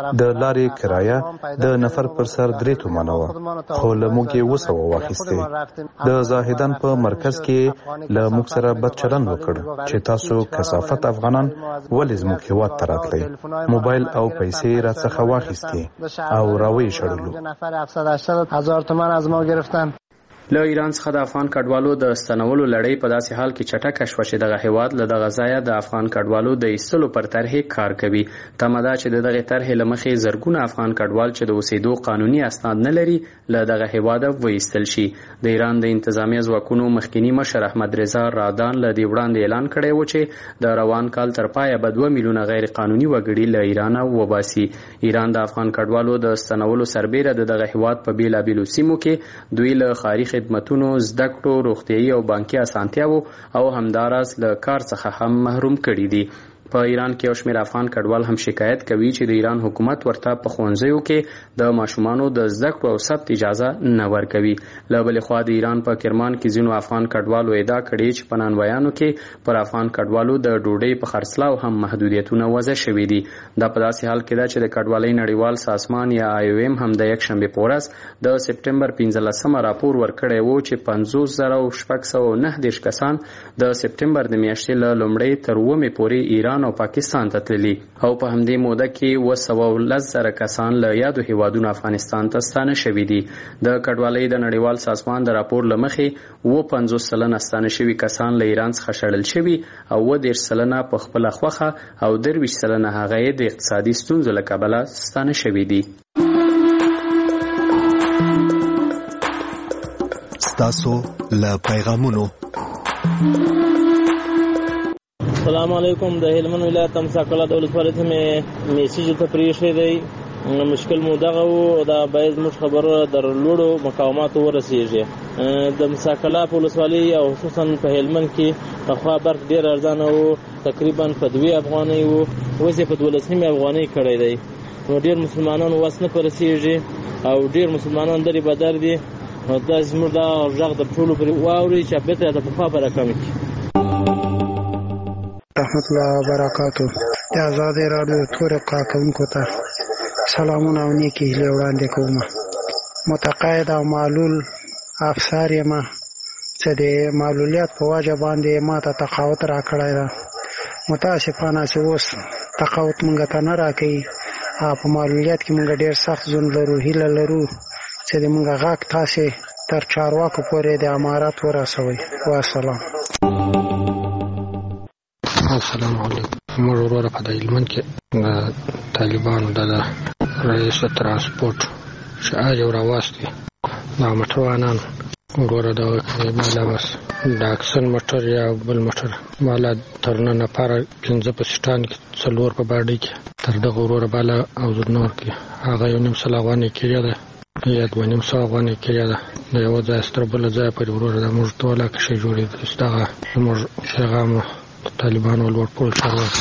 د لارې کرایه د نفر پر سر 3 تومانه وه، خو له موږ یې 200 واخیستې. د زاهدان په مرکز کې له موږ سره بد چلند وکړ چې تاسو کثافت افغانان ولې زموږ هېواد ته راتلئ. موبایل او پیسې را څخه واخیستې او راوی شړلو. نفر 780,000 تومان از ما گرفتن. له ایران څخه د افغان کډوالو د ستنولو لړۍ په داسې حال کې چټکه شوه چې دغه هیواد له دغه ځایه د افغان کډوالو د ایستلو پر طرحې کار کوي. تمه ده چې د دغې طرحې له مخې زرګونه افغان کډوال چې د اوسېدو قانوني اسناد نه لري له دغه هیواده وایستل شي. د ایران د انتظامیه ځواکونو مخکینی مشر احمد رضا رادان له دې وړاندې اعلان کړی و چې د روان کال تر پایه به 2 میلیونه غیر قانوني وګړي له ایرانه وباسي. ایران د افغان کډوالو د ستنولو سربیره د دغه هیواد په بیلابیلو سیمو کې دوی له ښاري خدمتونو، زده کړو، روغتیايي او بانکي اسانتیاوو او همداراز له کار څخه هم محروم کړي دي. په ایران کې یو شمېر افغان کډوال هم شکایت کوي چې د ایران حکومت ورته په ښوونځیو کې د ماشومانو د زده کړو او ثبت اجازه نه ورکوي. له بلې خوا د ایران په کرمان کې ځینو افغان کډوالو ادعا کړې چې په نانوایانو کې پر افغان کډوالو د ډوډۍ په خرڅلاو هم محدودیتونه وضع شوي دي. دا په داسې حال کې ده چې د کډوالۍ نړیوال سازمان یا IOM هم د یک شنبې په ورځ د سپټمبر 15مه راپور ورکړی و چې 50,619 کسان د سپټمبر د میاشتې له لومړۍ تر 9مې پورې ایران او پاکستان ته تللي او په همدې موده کې 210,000 کسان له یادو هیوادونو افغانستان ته ستانه شوي دي. د کډوالۍ د نړیوال سازمان د راپور له مخې 50% ستانه شوي کسان له ایران څخه شړل شوي او 30% په خپله خوښه او 23% هغه یې د اقتصادي ستونزو له کبله ستانه شوي دي. ستاسو له پیغامونو. السلام علیکم. د هلمند ولایت تمساقلا د ولسوالۍ ته مې میسیج ته پرېښی دی. مشکل مو دغه و دا باید زموږ خبره در لوړو مقاماتو ورسېږي. د مساقلا په ولسوالۍ او خصوصا په هلمند کې پخوا برق ډېر ارزانه و، تقریبا په 2 افغانۍ و، اوس یې په 12 افغانۍ کړی دی. نو ډېر مسلمانانو وس نه پرسېږي او ډېر مسلمانان درې بدر دي. دا زموږ دا غږ د ټولو پرې واوري چې بېرته د پخوا په رقم کړي. رحمت الله وبرکاتو. د آزادۍ راډیو ټول کارکوونکو ته سلامونه او نیکی هیلې وړاندې کوم. متقاعد او معلول افسر یم چې د معلولیت په وجه باندې ما ته تقاعد راکړی ده. متاسفانه چې اوس تقاعد مونږ ته نه راکوي او په معلولیت کې مونږ ډېر سخت ژوند لرو. هیله لرو چې د مونږ غږ تاسې تر چارواکو پورې د امارت ورسوئ. والسلام. السلام علیکم. موږ وروره په هلمند کې د طالبانو د رئیس ترانسپورټ چې یو راواستي دا موټروانان وروره دغه کوي بالا بس د اکسن موټر یا بل موټر بالا تر نن لپاره 15 په سټان کې 4 په باډۍ کې تر دغه وروره بالا او نور کې هغه 1.5 سل افغانۍ کېږي ده یا 2.5 سل افغانۍ کېږي ده د یو ځای ستر بل ځای پورې وروره د موږ ټوله کښې جوړېدلي دغه زموږ پیغام طالبانو لوړپوړو چارواکو.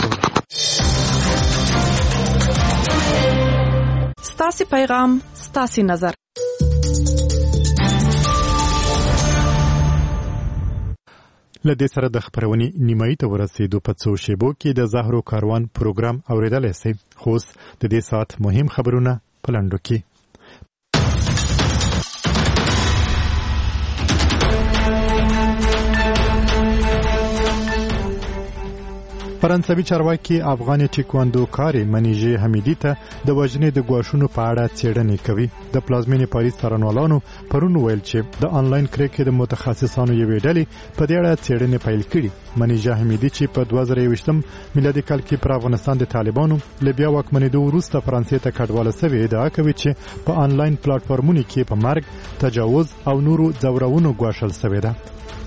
ستاسې پیغام ستاسې نظر. لدې سره د خبرونې نیمایي ته ورسېدو. په څو شیبو کې د زهرو کاروان پروګرام اورېدلی سئ. خو اوس د دې ساعت مهم خبرونه په لنډو کې. فرانسوي چارواکي افغان ټیکواندوکارې منیژې حمیدي ته د وژنې د ګواښونو په اړه څېړنې کوي. د پلازمېنې پاریس څارنوالانو پرون ویل چې د انلاین کرکې د متخصصانو یوې ډلې په دې اړه څېړنې پیل کړي. منیژې حمیدي چې په 2021 میلادي کال کې پر افغانستان د طالبانو له بیا واکمنېدو وروسته فرانسې ته کډواله سوې ادعا کوي چې په انلاین پلاټفورمونو کې په مرګ، تجاوز او نورو ځورونو ګواښل سوې ده.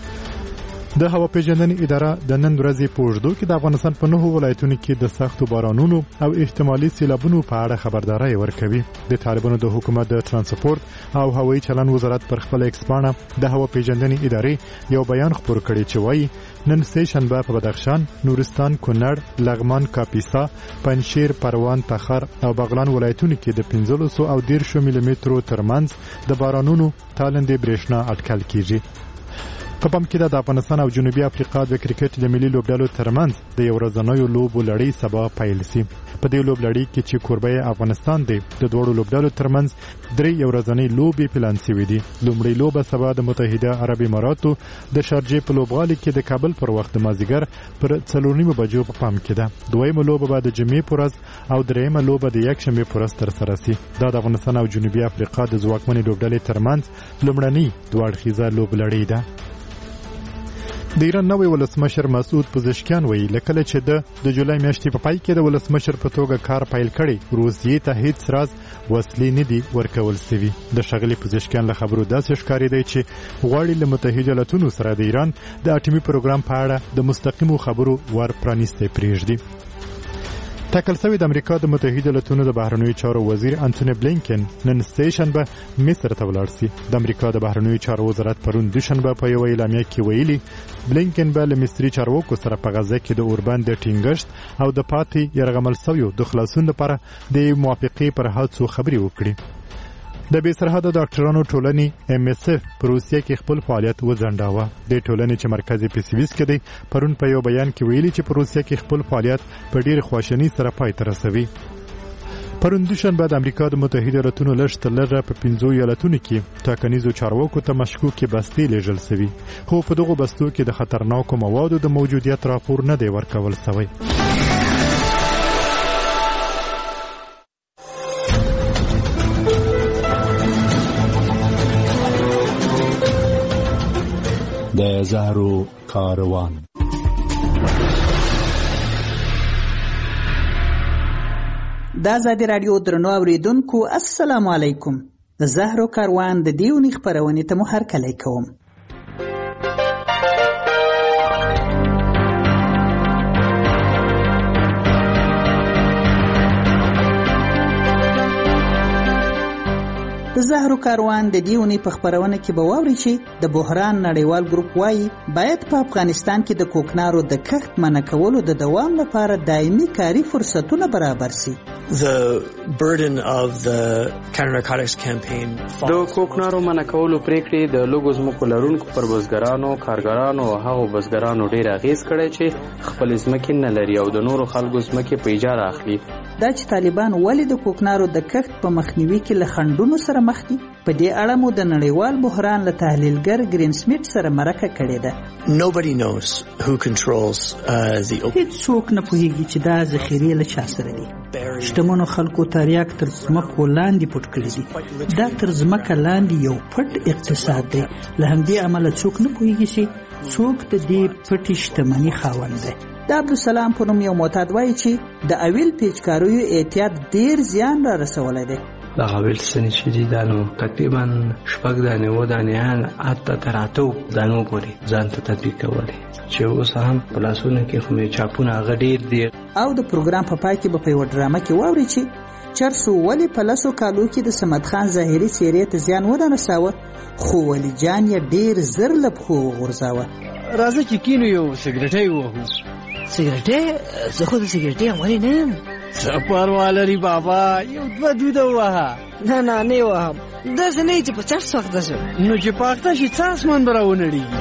د هوا پیژندنې اداره د نن ورځې په اوږدو کې د افغانستان په 9 ولایتونو کې د سختو بارانونو او احتمالي سیلابونو په اړه خبرداري ورکوي. د طالبانو د حکومت د ترانسپورت او هوایي چلن وزارت پر خپل ایکس پاڼه د هوا پیژندنې ادارې یو بیان خپور کړی چې وایي نن سه شنبه په بدخشان، نورستان، کونړ، لغمان، کاپیسا، پنجشیر، پروان، تخار او بغلان ولایتونو کې د 15 او 10 ملي مترو ترمنځ د بارانونو تالندې برېښنا اټکل کیږي. په پام کې د افغانستان او جنوبي افریقا د کرکټ د ملي لوبډلو ترمنځ د یو ورځنیو لوبو لړۍ سبا پیل شي. په دې لوبلړۍ کې چې کوربه افغانستان دی د دوړو لوبډلو ترمنځ 3 یو ورځنۍ لوبې پلان شوې دي. لومړی لوبه سبا د متحده عرب اماراتو د شارجې په لوبغالي کې د کابل پر وخت د مازیګر پر 4:30 بجو په پام کې ده. دویمه لوبه به د جمعې پر ورځ او دریمه لوبه د یکشنبه پر ورځ ترسره شي. دا د افغانستان او جنوبي افریقا د ځواکمنې لوبډلې ترمنځ لومړنۍ دوه اړخیزه لوبلړۍ ده. د ایران نوی ولسمشر مسعود پزشکیان وایي لکه چې د جولای میاشتې په پای کې د ولسمشر په توګه کار پیل کړي روسیې ته هیڅ راز وسلې نه دي ورکول شوي. د ښاغلي پزشکیان له خبرو داسې ښکارېدی چې غواړي له متحده ایالاتونو سره د ایران د اټومي پروګرام په اړه د مستقیمو خبرو ور پرانیستی پرېږدي. ټاکل شوی د امریکا د متحده ایالاتونو د بهرنیو چارو وزیر انټونی بلینکن نن سه شنبه مصر ته ولاړ شي. د امریکا د بهرنیو چارو وزارت پرون دوشنبه په یو اعلامیه کې ویلي بلینکن به له مصري چارواکو سره په غزه کې د اوربند د ټینګښت او د پاتې یرغمل شویو د خلاصون لپاره د موافقې پر هڅو خبرې وکړي. د بې سرحده ډاکټرانو ټولنې MSF په روسیه کې خپل فعالیت وځنډاوه. د ټولنې چې مرکز یې په سویس کې دی پرون په یو بیان کې ویلي چې په روسیه کې خپل فعالیت په ډېر خواشینۍ سره پای ته رسوي. پرون دوشنبه د امریکا د متحده ایالاتونو لږ تر لږه په 15 ایالتونو کې ټاکنیزو چارواکو ته مشکوکې بستې لیږل شوي، خو په دغو بستو کې د خطرناکو موادو د موجودیت راپور نه دی ورکول شوی. د زهرو کاروان. د آزادي راډیو درنو اوریدونکو السلام علیکم. د زهرو کاروان د دیونی خبرونې ته مو هرکلی کوم. د زهرو کاروان د دیونی په خبرونه کې به واوري چې د بحران نړیوال ګروپ وايي باید په افغانستان کې د کوکنارو د کښت منع کولو د دوام لپاره دایمي کاري فرصتونه برابر شي. د کوکنارو منع کولو پریکړې د لږو ځمکو لرونکو پر بزګرانو، کارګرانو او هغو بزګرانو ډېر اغېز کړی چې خپل ځمکې نه لري او د نورو خلکو ځمکې په اجاره اخلي. دا چې طالبان ولې د کوکنارو د کښت په مخنیوي کې له خنډونو سره مخ دي، په دې اړه مو د نړیوال بحران له تحلیلګر ګرین سمیت سره مرکه کړې ده. هیڅ څوک نه پوهیږي چې دا ذخیرې له چا سره دي. شتمنو خلکو تریاک تر ځمکو لاندې پټ کړي دي. دا تر ځمکه لاندې یو پټ اقتصاد دی. له همدې امله څوک نه پوهیږي چې څوک د دې پټې شتمنۍ خاوند دی. د عبدالسلام په نوم یو معتاد وایي چې د اویل پیچکاریو احتیاط ډېر زیان را رسولی دی. د اویل سنې چې دي دا نو تقریبا 6 دانې 7 دانې حتی تر 8 دانو پورې ځان ته تطبیق کولی چې اوس هم په لاسونو کې خو مې چاپونه هغه ډېر دي. او د پروګرام په پای کې به په یوه ډرامه کې واوري چې چرسو ولې په 10 کالو کې د صمد خان ظاهري څېرې ته زیان ونه رساوه، خو ولی جان یې ډېر زر له پښو وغورځاوه. راځه چې کینو یو سګرټۍ ووهو. سګرټۍ؟ زه خو د سګرټۍ عملي نه یم. څه پروا لري بابا، یو 2 دوده ووهه. نه یې وهم، داسې نه چې په چرس وخته شم. نو چې په اخته شي څه اسمان به راونړېږي.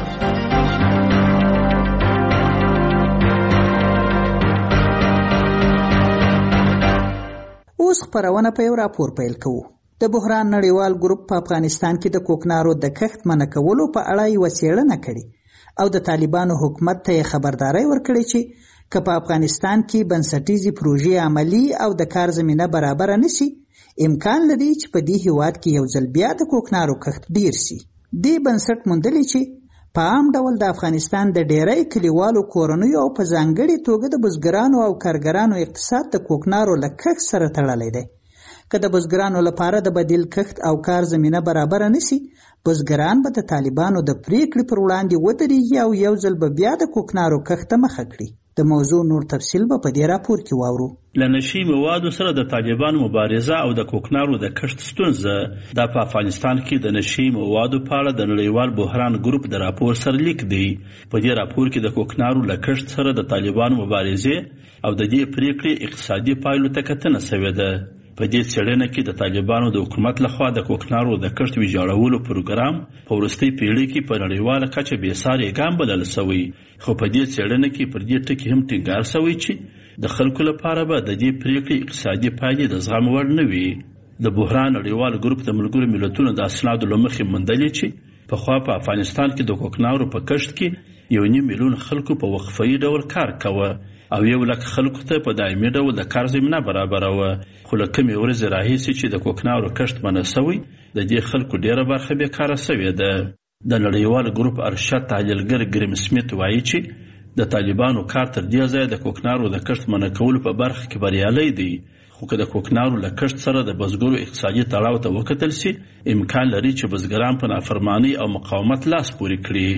اوس خپرونه په یو راپور پیل کوو. د بحران نړیوال ګروپ په افغانستان کې د کوکنارو د کښت منع کولو په اړه یوه څېړنه کړې او د طالبانو حکومت ته یې خبرداری ورکړې چې که په افغانستان کې بنسټیزې پروژې عملي او د کار زمینه برابره نشي، امکان لري چې په دې هیواد کې یو ځل بیا د کوکنارو کښت ډیر شي. دې بنسټ موندلې چې په عام ډول د افغانستان د ډیری کلیوالو کورنیو او په ځانګړې توګه د بزګرانو او کارګرانو اقتصاد د کوکنارو له کښت سره تړلی دی. که د بزګرانو لپاره د بدیل کښت او کار زمینه برابره نشي، بزګران به د طالبانو د پریکړې پر وړاندې ودرېږي او یو ځل به بیا د کوکنارو کښت ته مخه کړي. د موضوع نور تفصیل به په دې راپور کې واورو. له نشي موادو سره د طالبانو مبارزه او د کوکنارو د کښت ستونزه د افغانستان کې د نشي موادو په اړه د نړیوال بحران ګروپ د راپور سرلیک دی. په دې راپور کې د کوکنارو له کښت سره د طالبانو مبارزه او د دې پریکړې اقتصادي پایلو ته کتنه شوې ده. په دې څېړنه کې د طالبانو د حکومت لخوا د کوکنارو د کښت ویجاړولو پروګرام په وروستۍ پیړۍ کې په نړیواله کچه بېسارې ګام بلل شوی، خو په دې څېړنه کې پر دې ټکي هم ټینګار شوی چې د خلکو لپاره به د دې پریکړې اقتصادي پایلې د زغم وړ نه وي. د بحران نړیوال ګروپ د ملګرو ملتونو د اسنادو له مخې موندلې چې پخوا په افغانستان کې د کوکنارو په کښت کې 1.5 میلیون خلکو په وقفه‌یي ډول کار کوه او 1 لک خلکو ته په دایمي ډول د کار زمینه برابروه. خو له کومې ورځې راهیسې چې د کوکنارو کښت منع شوی، د دې خلکو ډېره برخه بېکاره شوې ده. د نړیوال ګروپ ارشد تحلیلګر ګریم سمیت وایي چې د طالبانو کار تر دې ځایه د کوکنارو د کښت منع کولو په برخه کې بریالی دی، خو که د کوکنارو له کښت سره د بزګرو اقتصادي تړاو ته وکتل شي، امکان لري چې بزګران په نافرمانۍ او مقاومت لاس پورې کړي.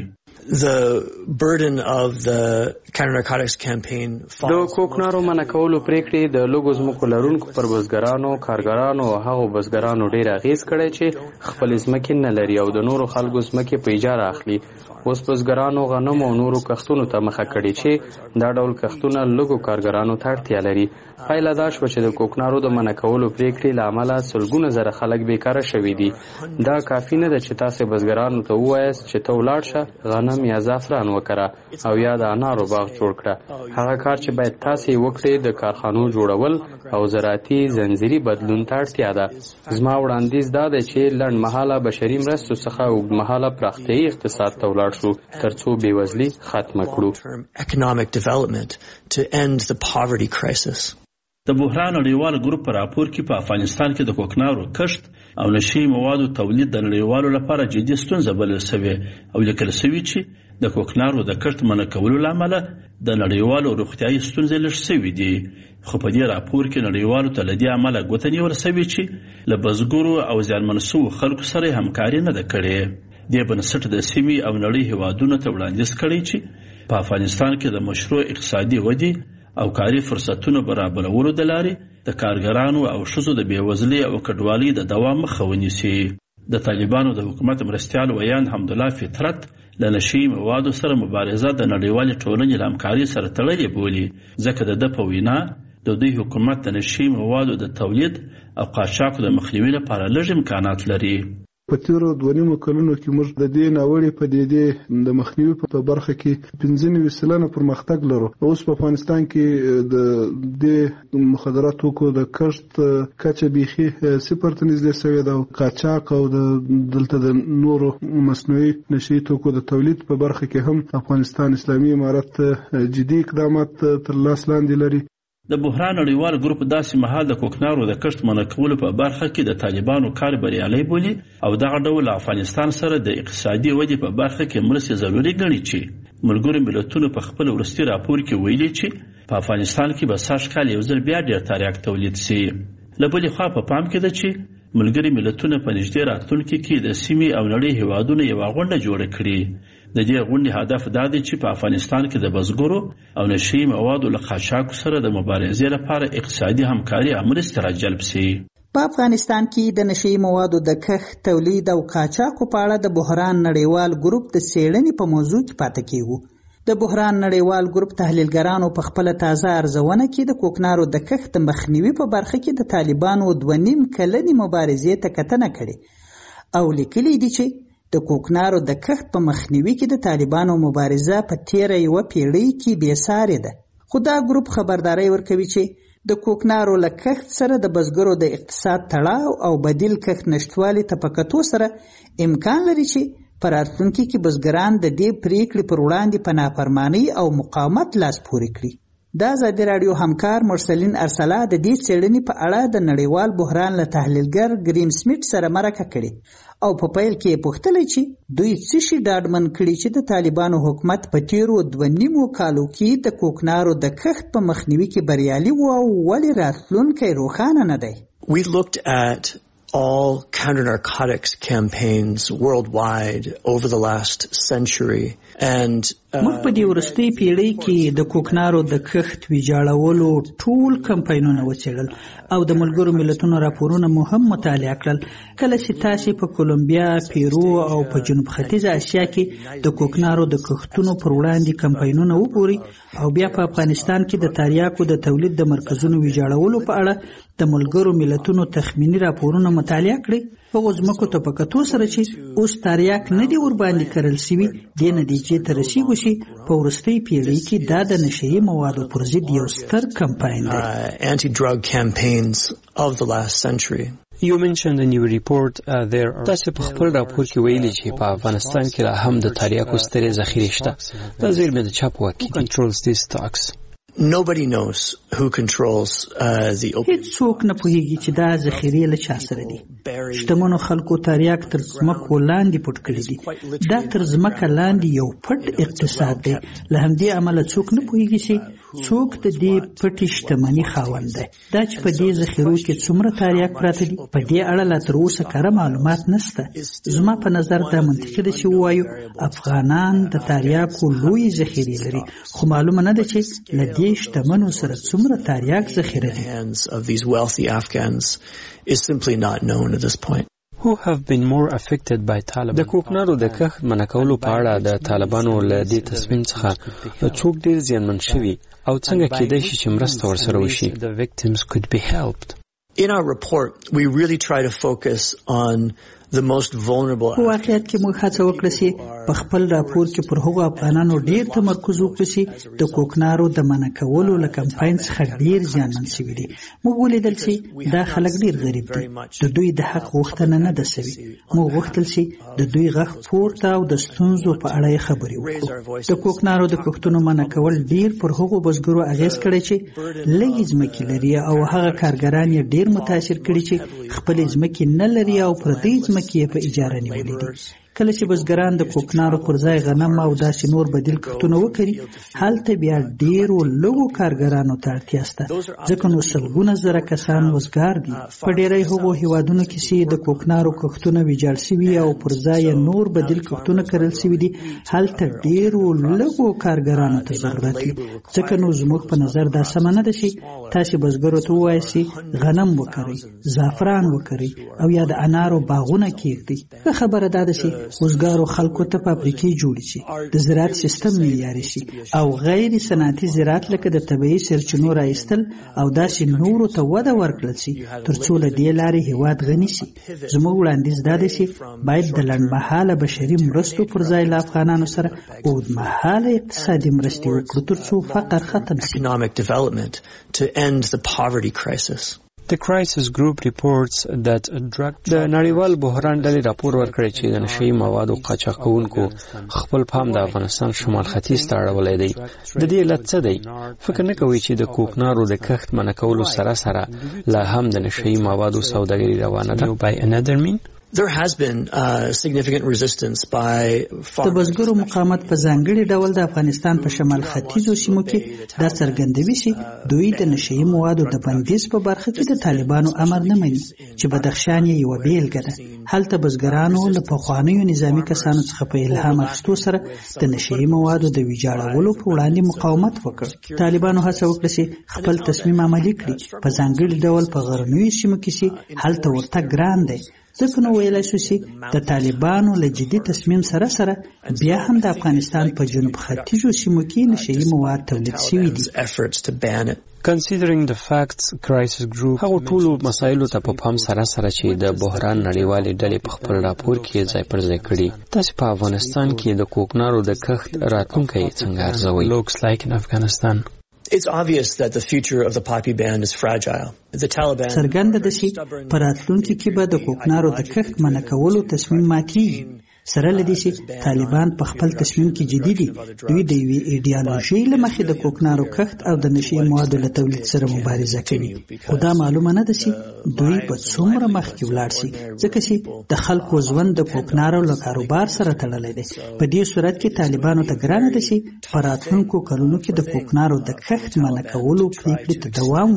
د کوکنارو منع کولو پریکړې د لږو ځمکو لرونکو پر بزګرانو، کارګرانو او هغو بزګرانو ډېر اغېز کړی چې خپل ځمکې نه لري او د نورو خلکو ځمکې په اجاره اخلي. اوس بزګرانو غنمو او نورو کښتونو ته مخه کړې چې دا ډول کښتونه لږو کارګرانو ته اړتیا لري. پایله دا شوه چې د کوکنارو د منع کولو پریکړې له امله سلګونه زره خلک بیکاره شوي دي. دا کافي نه ده چې تاسې بزګرانو ته ووایاست چې ته ولاړ شه، غنم یا زعفران وکره او یا د انارو باغ جوړ کړه. هغه کار چې باید تاسې وکړئ د کارخانو جوړول او زراعتي زنځیري بدلون ته اړتیا ده. زما وړاندیز دا دی چې لنډمهاله بشري مرستو څخه اوږدمهاله پراختیایي اقتصاد ته ولاړ شو ترڅو بېوزلي ختمه کړو. د بحران نړیوال ګروپ په راپور کې په افغانستان کې د کوکنارو کښت او نشي موادو تولید د نړیوالو لپاره جدي ستونزه بلل شوې او لیکل شوي چې د کوکنارو د کښت منع کولو له امله د نړیوالو روغتیایي ستونزې لږ شوي دي. خو په دې راپور کې نړیوالو ته له دې امله ګوته نیول شوې چې له بزګرو او زیانمن شوو خلکو سره یې همکاري نه ده کړې. دې بنسټ د سیمې او نړۍ هیوادونو ته وړاندیز کړی چې په افغانستان کې د مشروع اقتصادي ودې او کاري فرصتونو برابرولو د لارې د کارګرانو او ښځو د بېوزلۍ او کډوالۍ د دوام مخه ونیسي. د طالبانو د حکومت مرستیال ویان حمدالله فطرت له نشي موادو سره مبارزه د نړیوالې ټولنې له همکارۍ سره تړلې بولي، ځکه د ده په وینا د دوی حکومت د نشي موادو د تولید او قاچاق د مخنیوي لپاره لږ امکانات لري. په تیرو 2.5 کلونو کې موږ د دې ناوړې پدیدې د مخنیوي په برخه کې 95% پرمختګ لرو. اوس په افغانستان کې د مخدرات توکو د کښت کچه بیخي 0 ته نږدې شوې ده. قاچاق او دلته د نورو مصنوعي نشي توکو د تولید په برخه کې هم افغانستان اسلامي امارت جدي اقدامات تر لاس لاندې لري. د بحران نړیوال ګروپ داسې مهال د کوکنارو د کښت منع کولو په برخه کې د طالبانو کار بریالی بولي او دغه ډول افغانستان سره د اقتصادي ودې په برخه کې مرستې ضروري ګڼي چې ملګرو ملتونو په خپل وروستي راپور کې ویلي چې په افغانستان کې به سږ کال یو ځل بیا ډېر تریاک تولید سي. له بلې خوا په پام کې ده چې ملګري ملتونه په نږدې راتلونکي کې د سیمې او نړۍ هیوادونو یوه غونډه جوړه کړي. د دې غونډې هدف دا دی چې په افغانستان کې د بزګرو او نشي موادو له قاچاق سره د مبارزې لپاره اقتصادي همکاري او مرستې راجلب شي. په افغانستان کې د نشي موادو د کښت، تولید او قاچاق په اړه د بحران نړیوال ګروپ د څېړنې په موضوع کې پاتې کیږو. د بحران نړیوال ګروپ تحلیلګرانو په خپل تازه ارزونه کې د کوکنارو د کښت د مخنیوي په برخه کې د طالبانو 2.5 کلنې مبارزې ته کتنه کړې او لیکلي دي چې د کوکنارو د کښت په مخنیوي کې د طالبانو مبارزه په تیره یوه پیړۍ کې بېسارې ده. خو دا ګروپ خبرداری ورکوي چې د کوکنارو له کښت سره د بزګرو د اقتصاد تړاو او بدیل کښت نشتوالي ته په کتو سره امکان لري چې په راتلونکي کې بزګران د دې پریکړې پر وړاندې په نافرمانۍ او مقاومت لاس پورې کړي. د ازادي راډیو همکار مرسلین ارسلا د دې څېړنې په اړه د نړیوال بحران له تحلیلګر ګریم سمیت سره مرکه کړې او په پیل کې پوښتنه چې دوی څه شي ډاډمن کړي چې د طالبانو حکومت په تیرو 2.5 کالو کې د کوکنارو د کښت په مخنیوي کې بریالي و او ولې راتلونکی روښانه نه دی. We looked at all counter-narcotics campaigns worldwide over the last century and موږ په دې وروستۍ پیړۍ کې د کوکنارو د کښت ویجاړولو ټول کمپاینونه وڅېړل او د ملګرو ملتونو راپورونه مو هم مطالعه کړل. کله چې تاسې په کولمبیا، پیرو او په جنوب ختیځه اسیا کې د کوکنارو د کښتونو پر وړاندې کمپاینونه وګورئ او بیا په افغانستان کې د تریاکو د تولید د مرکزونو ویجاړولو په اړه د ملګرو ملتونو تخمینی راپورونه مطالعه کړئ، هغو ځمکو ته په کتو سره چې اوس تریاک نه دي ورباندې کرل سوي، دې نتیجې ته رسیږو چې په وروستۍ پیړۍ کې دا د نشهیي موادو پر ضد یو ستر کمپاین دی. Anti-drug campaigns of the last century. You mentioned in your report تاسو په خپل راپور کې ویلي چې په افغانستان کې لا هم د تریاکو سترې ذخیرې شته. دا زیرمې د چا په واک کې controls these stocks? Nobody knows who controls the opium. هیڅ څوک نه پوهیږي چې دا ذخیرې له چا سره دي. شتمنو خلکو تریاک تر ځمکو لاندې پټ کړي دي. دا تر ځمکه لاندې یو پټ اقتصاد دی. له همدې امله څوک نه پوهیږي چې څوک د دې پټې شتمنۍ خاوند دی. دا چې په دې ذخیرو کې څومره تریاک پراته دي په دې اړه لا تر اوسه کره معلومات نشته. زما په نظر دا منطقي ده چې ووایو افغانان د تریاکو لوی ذخیرې لري، خو معلومه نه ده چې له دې شتمنو سره څومره تریاک ذخیره دي. Who have been more affected by Taliban? د کوکنارو د کښت منع کولو په اړه د طالبانو له دې تصمیم څخه څوک ډېر زیانمن شوي او څنګه کېدای شي چې مرسته ورسره وشي. The victims could be helped. In our report, we really try to focus on the most vulnerable. په واقعیت کې موږ هڅه وکړه چې په خپل راپور کې پر هغو افغانانو ډیر تمرکز وکړو چې د کوکنارو د منع کولو له کمپاین څخه ډیر زیانمن شوي دي. موږ ولیدل چې دا خلک ډیر غریب دي، د دوی د حق غوښتنه نه ده شوې. موږ غوښتل چې د دوی غږ پورته او د ستونزو په اړه یې خبرې وکړو. د کوکنارو د کښتونو منع کول ډیر پر هغو بزګرو اغیز کړی چې لږې ځمکې لري او هغه کارګران یې ډیر متاثر کړي چې خپلې ځمکې نه لري او پردۍ ځمکې په اجاره نیولې دي. کله چې بزګران د کوکنارو پر ځای غنم او داسې نور بدیل کښتونه وکړي، هلته بیا ډیرو لږو کارګرانو ته اړتیا شته، ځکه نو سلګونه زره کسان وزګار دي. په ډیری هغو هیوادونو کې چې د کوکنارو کښتونه ویجاړ شوي او پر ځای نور بدیل کښتونه کرل شوي دي، هلته ډیرو لږو کارګرانو ته ضرورت وي. ځکه نو زموږ په نظر دا سمه نه ده چې تاسې بزګرو ته ووایئ چې غنم وکرئ، زعفران وکرئ او یا د انارو باغونه کیږدئ. ښه خبره دا ده چې وزګارو خلکو ته فابریکې جوړې شي، د زراعت سیستم معیاري شي او غیر صنعتي زراعت لکه د طبیعي سرچینو رایستل او داسې نورو ته وده ورکړل شي ترڅو له دې لارې هیواد غني شي. زموږ وړاندیز دا دی چې باید د لنډمهاله بشري مرستو پر ځای له افغانانو سره اوږدمهاله اقتصادي مرستې وکړو ترڅو فقر ختم شي. The Crisis Group reports that د نړیوال بحران ډلې راپور ورکړی چې د نشهیي موادو قاچاقونکو خپل پام د افغانستان شمال ختیځ ته اړولی دی. د دې علت څه دی؟ فکر نه کوئ چې د کوکنارو د کښت منع کولو سره سره لا هم د نشهیي موادو سوداګري روانه ده؟ by another mean There has been significant resistance by د بزګرو مقاومت په ځانګړي ډول د افغانستان په شمال ختیځو سیمو کې دا څرګندوي چې دوی د نشهیي موادو د بندیز په برخه کې د طالبانو امر نه مني چې بدخشان یې یوه بیلګه ده. هلته بزګرانو له پخوانیو نظامي کسانو څخه په الهام اخیستو سره د نشهیي موادو د ویجاړولو په وړاندې مقاومت وکړ. طالبانو هڅه وکړه چې خپل تصمیم عملي کړي، په ځانګړي ډول په غرنیو سیمو کې چې هلته ورتګ ګران دی. ځکه نو ویلای شو چې د طالبانو له جدي تصمیم سره سره بیا هم د افغانستان په جنوب ختیځو سیمو کې نشهیي مواد تولید شوي دي. Considering the facts, Crisis Group هغو ټولو مسایلو ته په پام سره سره چې د بحران نړیوالې ډلې په خپل راپور کې ځای پر ځای کړي، تاسې په افغانستان کې د کوکنارو د کښت راتلونکی څنګه ارزوئ؟ Looks like in Afghanistan. It's obvious that the future of the poppy ban is fragile. The Taliban څرګنده ده چې په راتلونکي کې به د کوکنارو د کښت منع کولو تصمیم ماتېږي. سره له دې چې طالبان په خپل تصمیم کې جدي دي. دوی د یوې ایډیالوژۍ له مخې د کوکنارو کښت او د نشهیي موادو له تولید سره مبارزه کوي. خو دا معلومه نه ده چې دوی به څومره مخکې ولاړ شي، ځکه چې د خلکو ژوند د کوکنارو له کاروبار سره تړلی دی. په دې صورت کې طالبانو ته ګرانه ده چې په راتلونکو کلونو کې د کوکنارو د کښت منع کولو پرېکړې ته دوام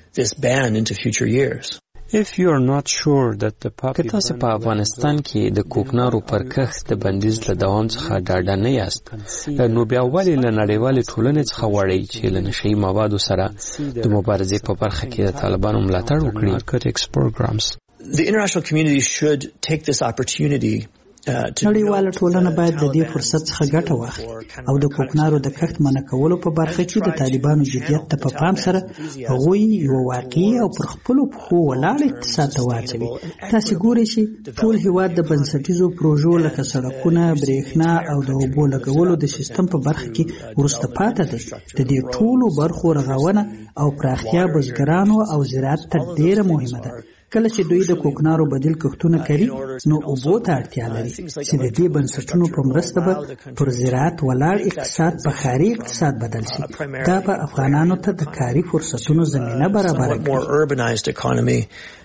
ورکړي. If you are not sure that the poppy که تاسو په افغانستان کې د کوکنارو پر کښت د بندیز له دوام څخه ډاډه نه یاست، نو بیا ولې له نړیوالې ټولنې څخه غواړئ چې له نشهیي موادو سره د مبارزې په برخه کې د طالبانو ملاتړ وکړي؟ The international community should take this opportunity نړیواله ټولنه باید د دې فرصت څخه ګټه واخلي او د کوکنارو د کښت منع کولو په برخه کې د طالبانو جدیت ته په پام سره هغوی یو واقعي او پر خپلو پښو ولاړ اقتصاد ته واچوي. تاسې ګورئ چې ټول هیواد د بنسټیزو پروژو لکه سړکونه، برېښنا او د اوبو لګولو د سیستم په برخه کې وروسته پاته دی. د دې ټولو برخو رغونه او پراختیا بزګرانو او زراعت ته ډېره مهمه ده. کله چې دوی د کوکنارو بدیل کښتونه کوي نو اوبو ته اړتیا لري چې د دې بنسټونو په مرسته به پر زراعت ولاړ اقتصاد په ښاري اقتصاد بدل شي. دا به افغانانو ته د کاري فرصتونو زمینه برابره کړي.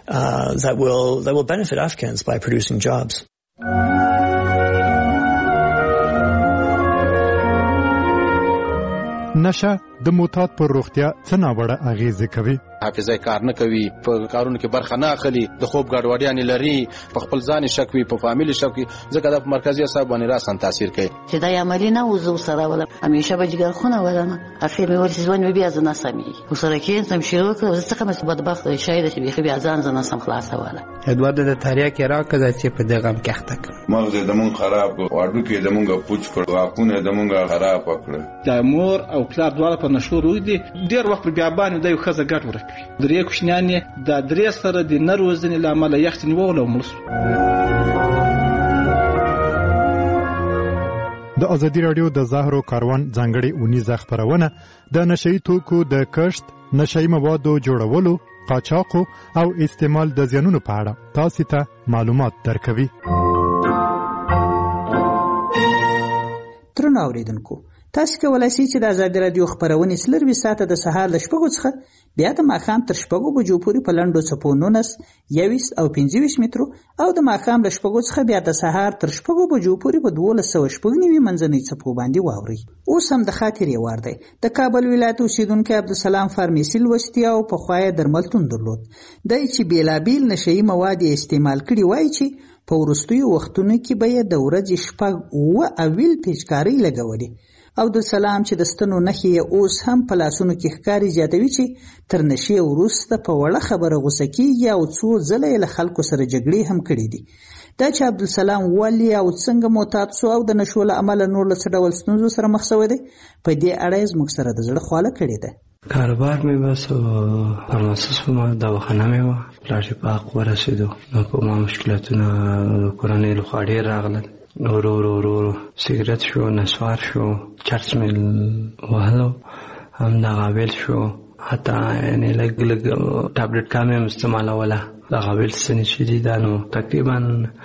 that will benefit Afghans by producing jobs. نشه د موتات پر روغتیا څه ناوړه اغیزه کوي؟ حافظه کار نه کوي، په کارونو کې برخه نه اخلي، د خوب ګډوډیانې لري، په خپل ځان شک وي، په فامیل شک وي، ځکه د مرکزي اعصاب باندې راسن تاثیر کوي. چې دا عملی نه وزو سره ولا همیشه به جګر خونه ولنه اخر مې ورسې ځوان بیا ځنه سمي وسره کې تم شروع کړ زه څنګه مې بدبخت شاید چې بیا ځان ځنه سم خلاص ولا ادوار د تاریخ کې راکړه چې په دغه هم کېخته مغز د مون خراب واډو کې د مونږه پوچ کړ واکونه د مونږه خراب کړ. د مور او پلار دواړه په نشو روي دي ډیر وخت بیا باندې د یو خزه ګټ ورکوي. درې کوشنیانې د درې سره د نروزنې لامل یخت نیول او ملس. د ازادي رادیو د زهرو کاروان ځانګړي اونیزه خبرونه د نشئی توکو د کښت، نشئی موادو جوړولو، قاچاق او استعمال د زیانونو په اړه تاسو ته معلومات درکوي. ترنو اوریدونکو، تاسو کولای شئ چې د ازادي رادیو خبرونه سلروي ساعته د سهار ل 8 څخه بیا د ماښام تر 6 بجو پورې په لنډو څپو 19 21 او 25 مترو او د ماښام ل 8 څخه بیا د سهار تر 6 بجو پورې په 1290 منځنۍ څپو باندې واوري. اوس هم د خاطرې وار دی. د کابل ولایت اوسیدونکو عبدالسلام فارمیسی لوستی او په خوای درملتون درلود. د چې بیلابیل نشئی مواد استعمال کړي وای چې په ورستیو وختونو کې به د ورځې شپږ او اویل پیچکاری لګولي. عبدالسلام چې د ستنو نښې اوس هم په لاسونو کې ښکاري زیاتوي چې تر نشې وروسته په وړه خبره غوسه کېږي او څو ځله له خلکو سره جګړې هم کړې دي. دا چې عبدالسلام ولې او څنګه معتاد شو او د نشو له امله نور له څه ډول ستونزو سره مخ شوی دی، په دې اړه یې زموږ سره د زړه خواله کړې ده. کاروبار مې بس فارماسیست وم، دواخانه مې وه، پلار چې په حق ورسېدو نو په ما مشکلاتونه د کورنۍ لخوا ډېر راغلل. ورو سیګرټ شو، نسوار شو، چرس مې وهلو، هم د غابل شو، حتی یعنې لږ ټابلیټ کا مې هم استعمالوله. د غابل سنې چې دي دا نو تقریبا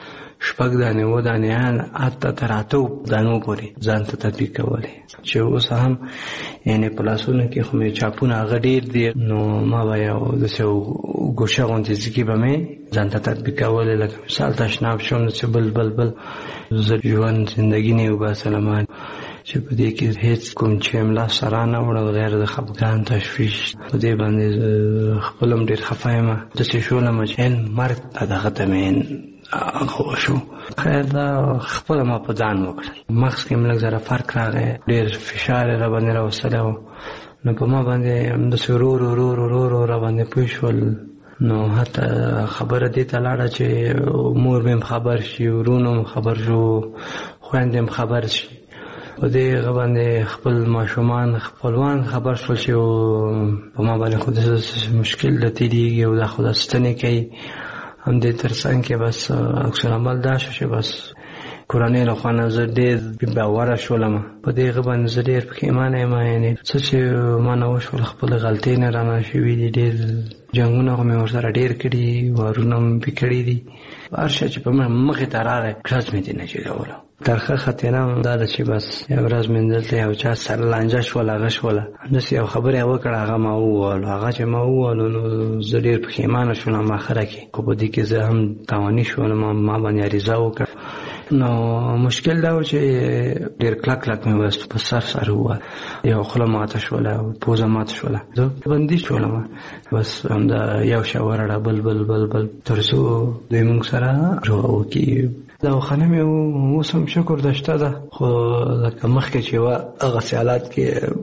6 دانې 7 دانې حتی تر 8 دانو پورې ځان ته تطبیق کولی، چې اوس هم یعنې په لاسونو کې خو مې چاپونه هغه ډېر دي، نو ما به یو داسې ګوشه غوندې ځکې به مې ځان ته تطبیق کولی. لکه مثال تشناب شوم داسې بل زه ژوند زندګي نه وباسلم چې په دې کې هیڅ کوم چې املا سره نه وړل غیر د خفګان تشویش. په دې باندې خپل هم ډېر خفه یم، داسې شولم چې مرګ ته دغه ته مې هغه شو. خیر دا خپله ما په ځان وکړل، مغز کې م لږ ذره فرق راغی، ډېر فشار یې را باندې راوستلی و، نو په ما باندې همداسې ورو را باندې پوه شول. نو حتی خبره دې ته لاړه چې مور مې خبر شي، ورونو م خبر شو، خویندې م خبر شي. په دې هغه باندې خپل ماشومان خپلوان خبر شول چې په ما باندې خو داسې مشکل د تېرېږي او دا خو دا ستنې کوي. همدې تر څنګ کې بس اکثر عمل دا شو چې بس کورنۍ له خوا نه زه ډېر باوره شولم. په دې هغه باندې زه ډېر پښېمانه یم، یعنې څه چې ما نه وشول خپلې غلطۍ نه رانه شوي دي. ډېر جنګونه خو مې ورسره ډېر کړي، وارونه مې پې کړي دي. هر شی چې په مخې ته راغی کړز مې دې نه جګوله. ترخه خاطره دا ده چې بس یو ورځ مې دلته یو چا سره لانجه شوله، هغه شوله، همداسې یو خبره یې وکړه، هغه ما ووهلو. هغه چې ما ووهلو نو زه ډېر پښېمانه شولم آخره کې، خو په دې کې زه هم تاواني شولم، ما باندې عریضه وکړه. نو مشکل دا و چې ډېر کلک مې بس په سر ووهل، یو خوله ماته شوله، پوزه ماته شوله، زه بندي شولم. بس همدا یو شی ورړه بل تر څو دوی موږ سره جوړه وکړي. دواخانه مې اوس هم شکر ده شته ده، خو لکه مخکې چې وه هغسې حالات کې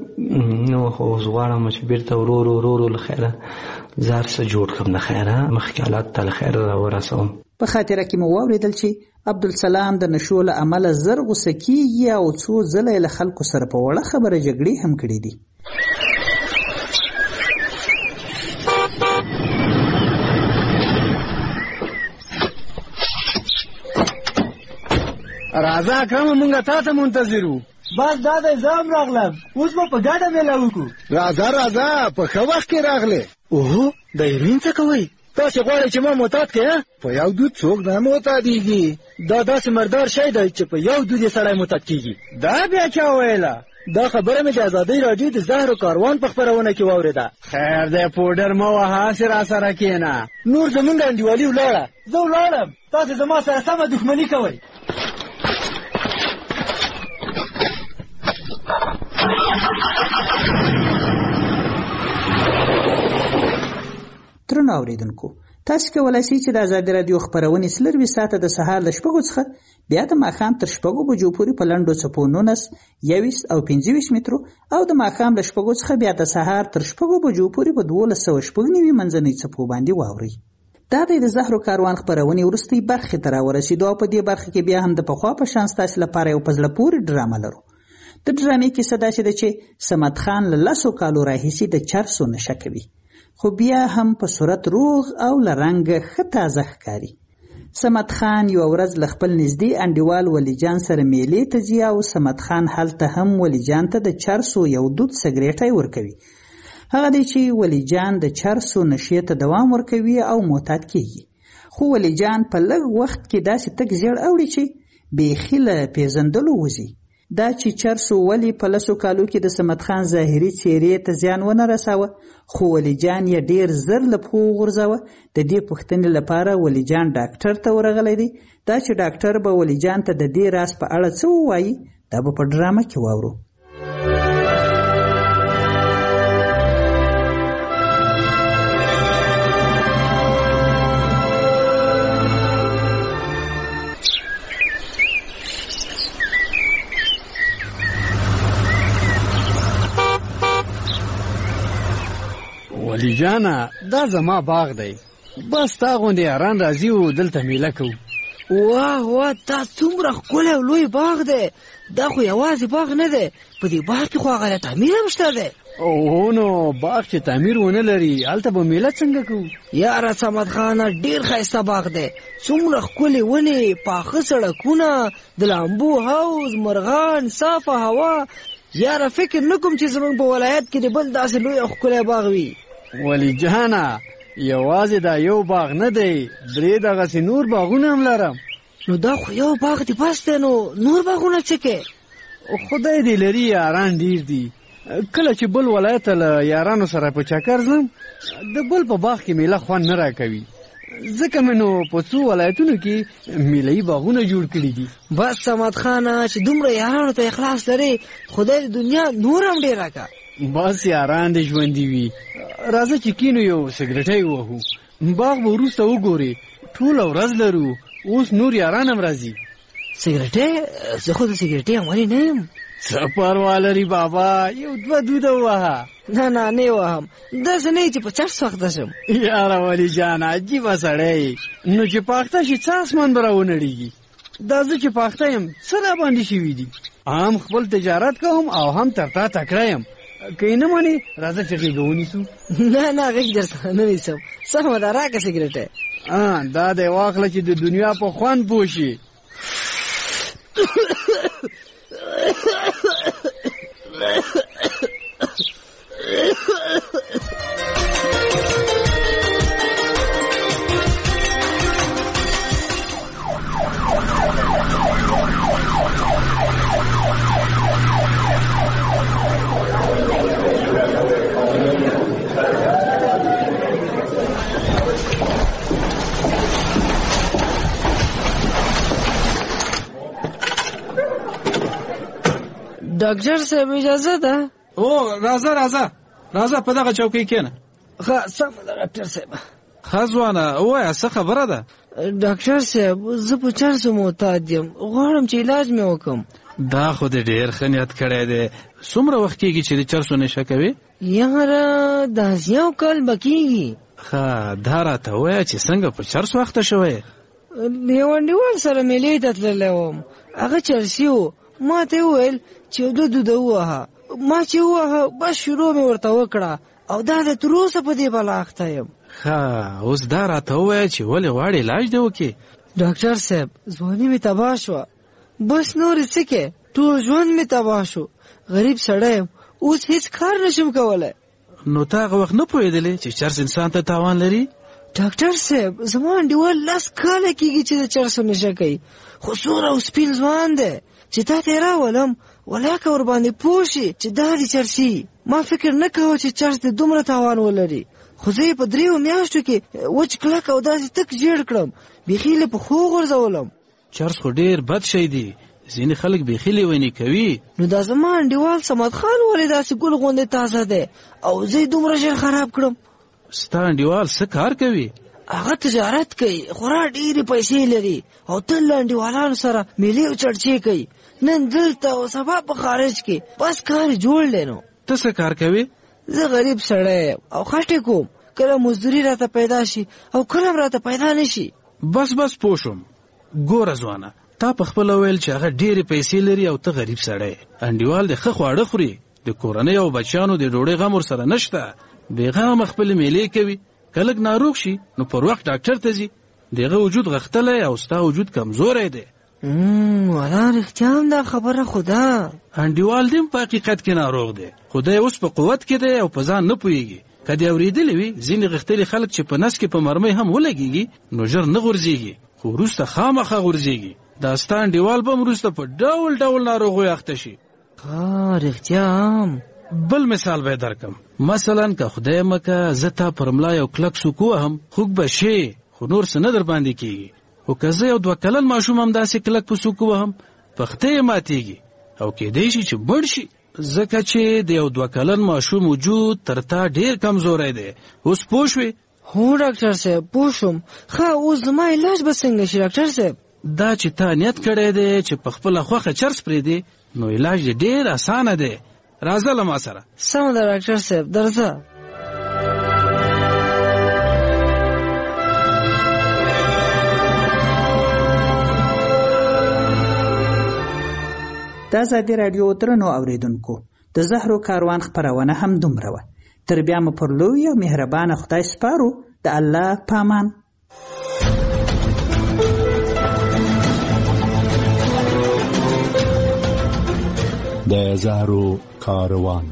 نو خو اوس غواړم چې بېرته ورو له خیره زه هر څه جوړ کړم د خیره، مخکې حالات ته له خیره راورسوم. په خاطره کې مو واورېدل چې عبدالسلام د نشو له امله زر غوسه کېږي او څو ځله یې له خلکو سره په وړه خبره جګړې هم کړې دي. راځه اکرمه مونږ تا ته منتظر وو. بس دا دی زه هم راغلم، اوس به په ګډه میله وکړو. راځه په ښه وخت کې راغلې. اوهو د هیروین څه کوئ؟ تاسې غواړئ چې ما معتاد کړې؟ په یو دود څوک نه معتادېږي. دا داسې مردار شی دی چې په یو دود یې سړی معتاد کېږي. دا بیا چا ویله؟ دا خبره مې د ازادۍ راډیو د زهرو کاروان په خپرونه کې واورېده. خیر دی پوډر مه وهه، هسې راسره کښېنه. نور زمونږ انډیوالي ولاړه، زه ولاړم، تاسې زما سره سمه دښمني کوئ. درنو اوریدونکو، تاسو کولای شئ چې د ازادي رادیو خبرونه 24 ساعته د سهار ل 6 څخه بیا د ماښام تر 6 بجو پورې په لنډو څپو 19 21 او 25 مترو او د ماښام ل 6 څخه بیا د سهار تر 6 بجو پورې په 1290 منځنۍ څپو باندې واوري. دا د زهرو کاروان خبرونه ورستي برخه تر ورسېدو په دې برخه کې بیا هم د پخوا په شان تاسو لپاره یو پزله پورې ډرامه لرو. د ډرامې کې صدا شي چې سمد خان له 10 کالو راهیسي د چرسو نشه کوي، خو بیا هم په صورت روغ او لرنګ ښه تازه ښکاري. سمد خان یو ورځ له خپل نږدې انډیوال ولی جان سره میلې ته ځي او سمد خان هلته هم ولی جان ته د چرسو یو دود سګریټی ورکوي. هغه دی چې ولی جان د چرسو نشې ته دوام ورکوي او معتاد کیږي، خو ولی جان په لږ وخت کې داسې تک زیړ اوړي چې بیخي له پیژندلو وځي. دا چې چرسو ولی په 10 کالو کې د سمد خان ظاهري څېرې ته زیان ونه رساوه، خو ولی جان یې ډیر زر له پښو وغورځاوه. د دې پوښتنې لپاره ولی جان ډاکټر ته ورغلی دی. دا چې ډاکټر به ولی جان ته د دې راز په اړه څه ووایي دا به په ډرامه کې واورو. ولی جانا دا زما باغ دی، بس تا غوندې اران راځي او دلته میله کوو. واه دا څومره ښکلی او لوی باغ دی. دا خو یوازې باغ نه دی، په دې باغ کې خو هغه تعمیر هم شته دی. او نو باغ چې تعمیر ونه لري هلته به میله څنګه کوو؟ یاره صمد خانه ډېر ښایسته باغ دی، څومره ښکلې ونې، پاخه سړکونه، د لامبو حوض، مرغان، صافه هوا. یاره فکر نه کوم چې زموږ په ولایت کې د بل داسې لوی او ښکلی باغ وي. ولی جهانه یوازې دا یو باغ نه دی، 3 دغسې نور باغونه هم لرم. نو دا خو یو باغ دی بس دی، نو نور باغونه څه کې؟ خدای دې لري یاران ډېر دي. کله چې بل ولایت له یارانو سره په چکر ځم د بل په باغ کې میله خوند نه راکوي، ځکه مې نو په څو ولایتونو کې میله‌یي باغونه جوړ کړي دي. بس صمد خانه چې دومره یارانو ته اخلاص لري، خدای د دنیا نور هم ډېر راکړه. بس یاران دې ژوندي وي. راځه چې کینو یو سګرټی ووهو، باغ به وروسته وګورې. ټوله ورځ لرو، اوس نور یاران هم راځي. سګرټی؟ زه خو د سګرټۍ عملي نه یم. څه پروا لري بابا، یو 2 دوده ووهه. نه وهم، داسې نه چې په چټ سوخته شم. یاره ولی جان عجیبه سړی، نو چې پاخته شي څه اسمان به راونړېږي. دا زه چې پاخته یم څه راباندې شوي دي. هم خپل تجارت کوم او هم تر تا تکړه یم. که یې نه منې راځه چې غېږه ونیسو. نه غېږ درڅخه نه نیسم. سمه ده راکړه سګرټی. دا دی واخله چې د دنیا په خوند پوه شي. ډاکټر صاحب اجازه ده؟ او راځه په دغه چوکۍ کېنه. ښه سمه ده ډاکټر صاحب. ښه ځوانه ووایه څه خبره ده؟ ډاکټر صاحب زه په چرسو معتاد یم، غواړم چې علاج مې وکړم. دا خو دې ډېر ښه نیت کړی دی. څومره وخت کېږي چې د چرسو نشه کوې؟ یاره داسې یو کال به کېږي. ښه دا راته ووایه چې څنګه په چرسو اخته شوی؟ یو انډیوال سره میلې ته تللی وم، هغه چرسي و. ما ته وویل چې 2 دوده ووهه. ما چې ووهه بس شروع مې ورته وکړه او دا د تر اوسه په دې بلا اخته یم. ښه اوس دا راته ووایه چې ولې غواړې علاج دې وکړې؟ ډاکټر صاحب ځواني مې تباه شوه، بس نور څه کې ټول ژوند مې تباه شو. غریب سړی یم، اوس هیڅ کار نشم کولی. نو تا هغه وخت نه پوهېدلې چې چرس انسان ته تاوان لري؟ ډاکټر صاحب زما انډیوال 10 کاله کېږي چې د چرسو نشه کوي، خو سور او سپین ځوان دی چې تا ته یې راولم ولاکه ورباندې پوه شي چې دا دې چرسي. ما فکر نه کوه چې چرس دې دومره تاوان ولري، خو زه یې په 3 میاشتو کې وچ کلک او داسې تک جېړ کړم، بیخي یې په پښو غورځولم. چرس خو ډېر بد شی دی، ځینې خلک بیخي لیوني کوي. نو دا زما انډیوال صمد خان ولې داسې ګل غوندې تازه دی او زه یې دومره ژر خراب کړم؟ ستا انډیوال څه کار کوي؟ هغه تجارت کوي، خورا ډېرې پیسې لري او تل له انډیوالانو سره میلې او چړچې کوي، نن دلته او سبا په خارج کې، بس کار جوړ دی. نو ته څه کار کوې؟ زه غریب سړی یم او خټې کوم، کله مزدوري راته پیدا شي او کله راته پیدا نشي. بس پوه شوم. ګوره ځوانه، تا په خپله ویل چې هغه ډېرې پیسې لري او ته غریب سړی. انډیوال د ښه خواړه خوري، د کورنۍ او بچیانو د ډوډۍ غم ورسره نشته، بېغمه خپلې میلې کوي. که لږ ناروغ شي نو پر وخت ډاکټر ته ځي. د هغه وجود غښتلی او ستا وجود کمزوری دی. والا رښتیا هم دا خبره خو ده. انډیوال دې په حقیقت کې ناروغ دی، خو دی اوس په قوت کې دی او په ځان نه پوهېږي. که دې اورېدلې وي ځینې غښتلي خلک چې په نس کې په مرمۍ هم ولګېږي نو ژر نه غورځېږي، خو وروسته خامخا غورځېږي. دا ستا انډیوال به هم وروسته په ډول ناروغیو اخته شي. رښتیا هم. بل مثال به درکم. مثلا که خدای مکه زه تا پر ملا یو کلک سوک وهم، خوږ به شې، خو نور څه نه در باندې کېږي. خو که زه یو 2 کلن ماشوم هم داسې کلک په سوک وهم، پښته یې ماتېږي او کېدی شي چې مړ شي، ځکه چې د یو 2 کلن ماشوم وجود تر تا ډېر کمزوری دی. اوس پوه شوې؟ هو ډاکټر صاحب پوه شوم. ښه اوس زما علاج به څنګه شي ډاکټر صاحب؟ دا چې تا نیت کړی دی چې په خپله خوښه چرس پرېږدې نو علاج دې ډېر اسانه دی. راځه له ما سره. سمه ده ډاکټر صاحب درځه. د ازادي راډیو درنو اوریدونکو د زهرو کاروان خپرونه هم دومره وه. تر بیا مو پر لوی او مهربانه خدای سپارو. د الله پامان. د زهرو کاروان.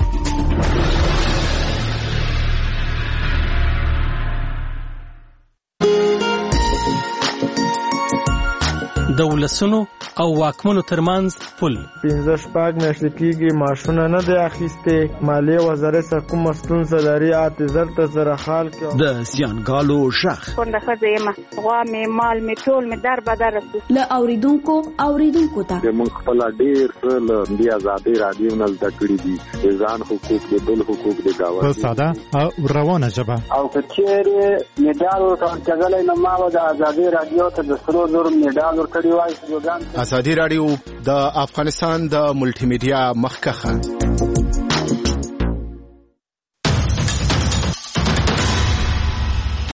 د ولسونو او واکمنو ترمنځ پل 15 میاشتې کېږي ماشونه نه دی اخیستې. مالیې وزارت څخه کومه ستونزه لري اعتذار ته سره حال کې. د زیانګالو غږ کونډه ښځه یم، غوا مې مال مې ټول مې در بدر رسو له اوریدونکو ته موږ خپل ډېر څه له دې ازادي راډیو نه زده کړي دي. د ځان حقوق د بل حقوق د گاوند په ساده او روانه ژبه. او کچېرې میډال ورکړل نه ما د ازادي راډیو ته د سرو زر میډال ورکړی. ازادي راډیو د افغانستان د ملټي میډیا مخکخه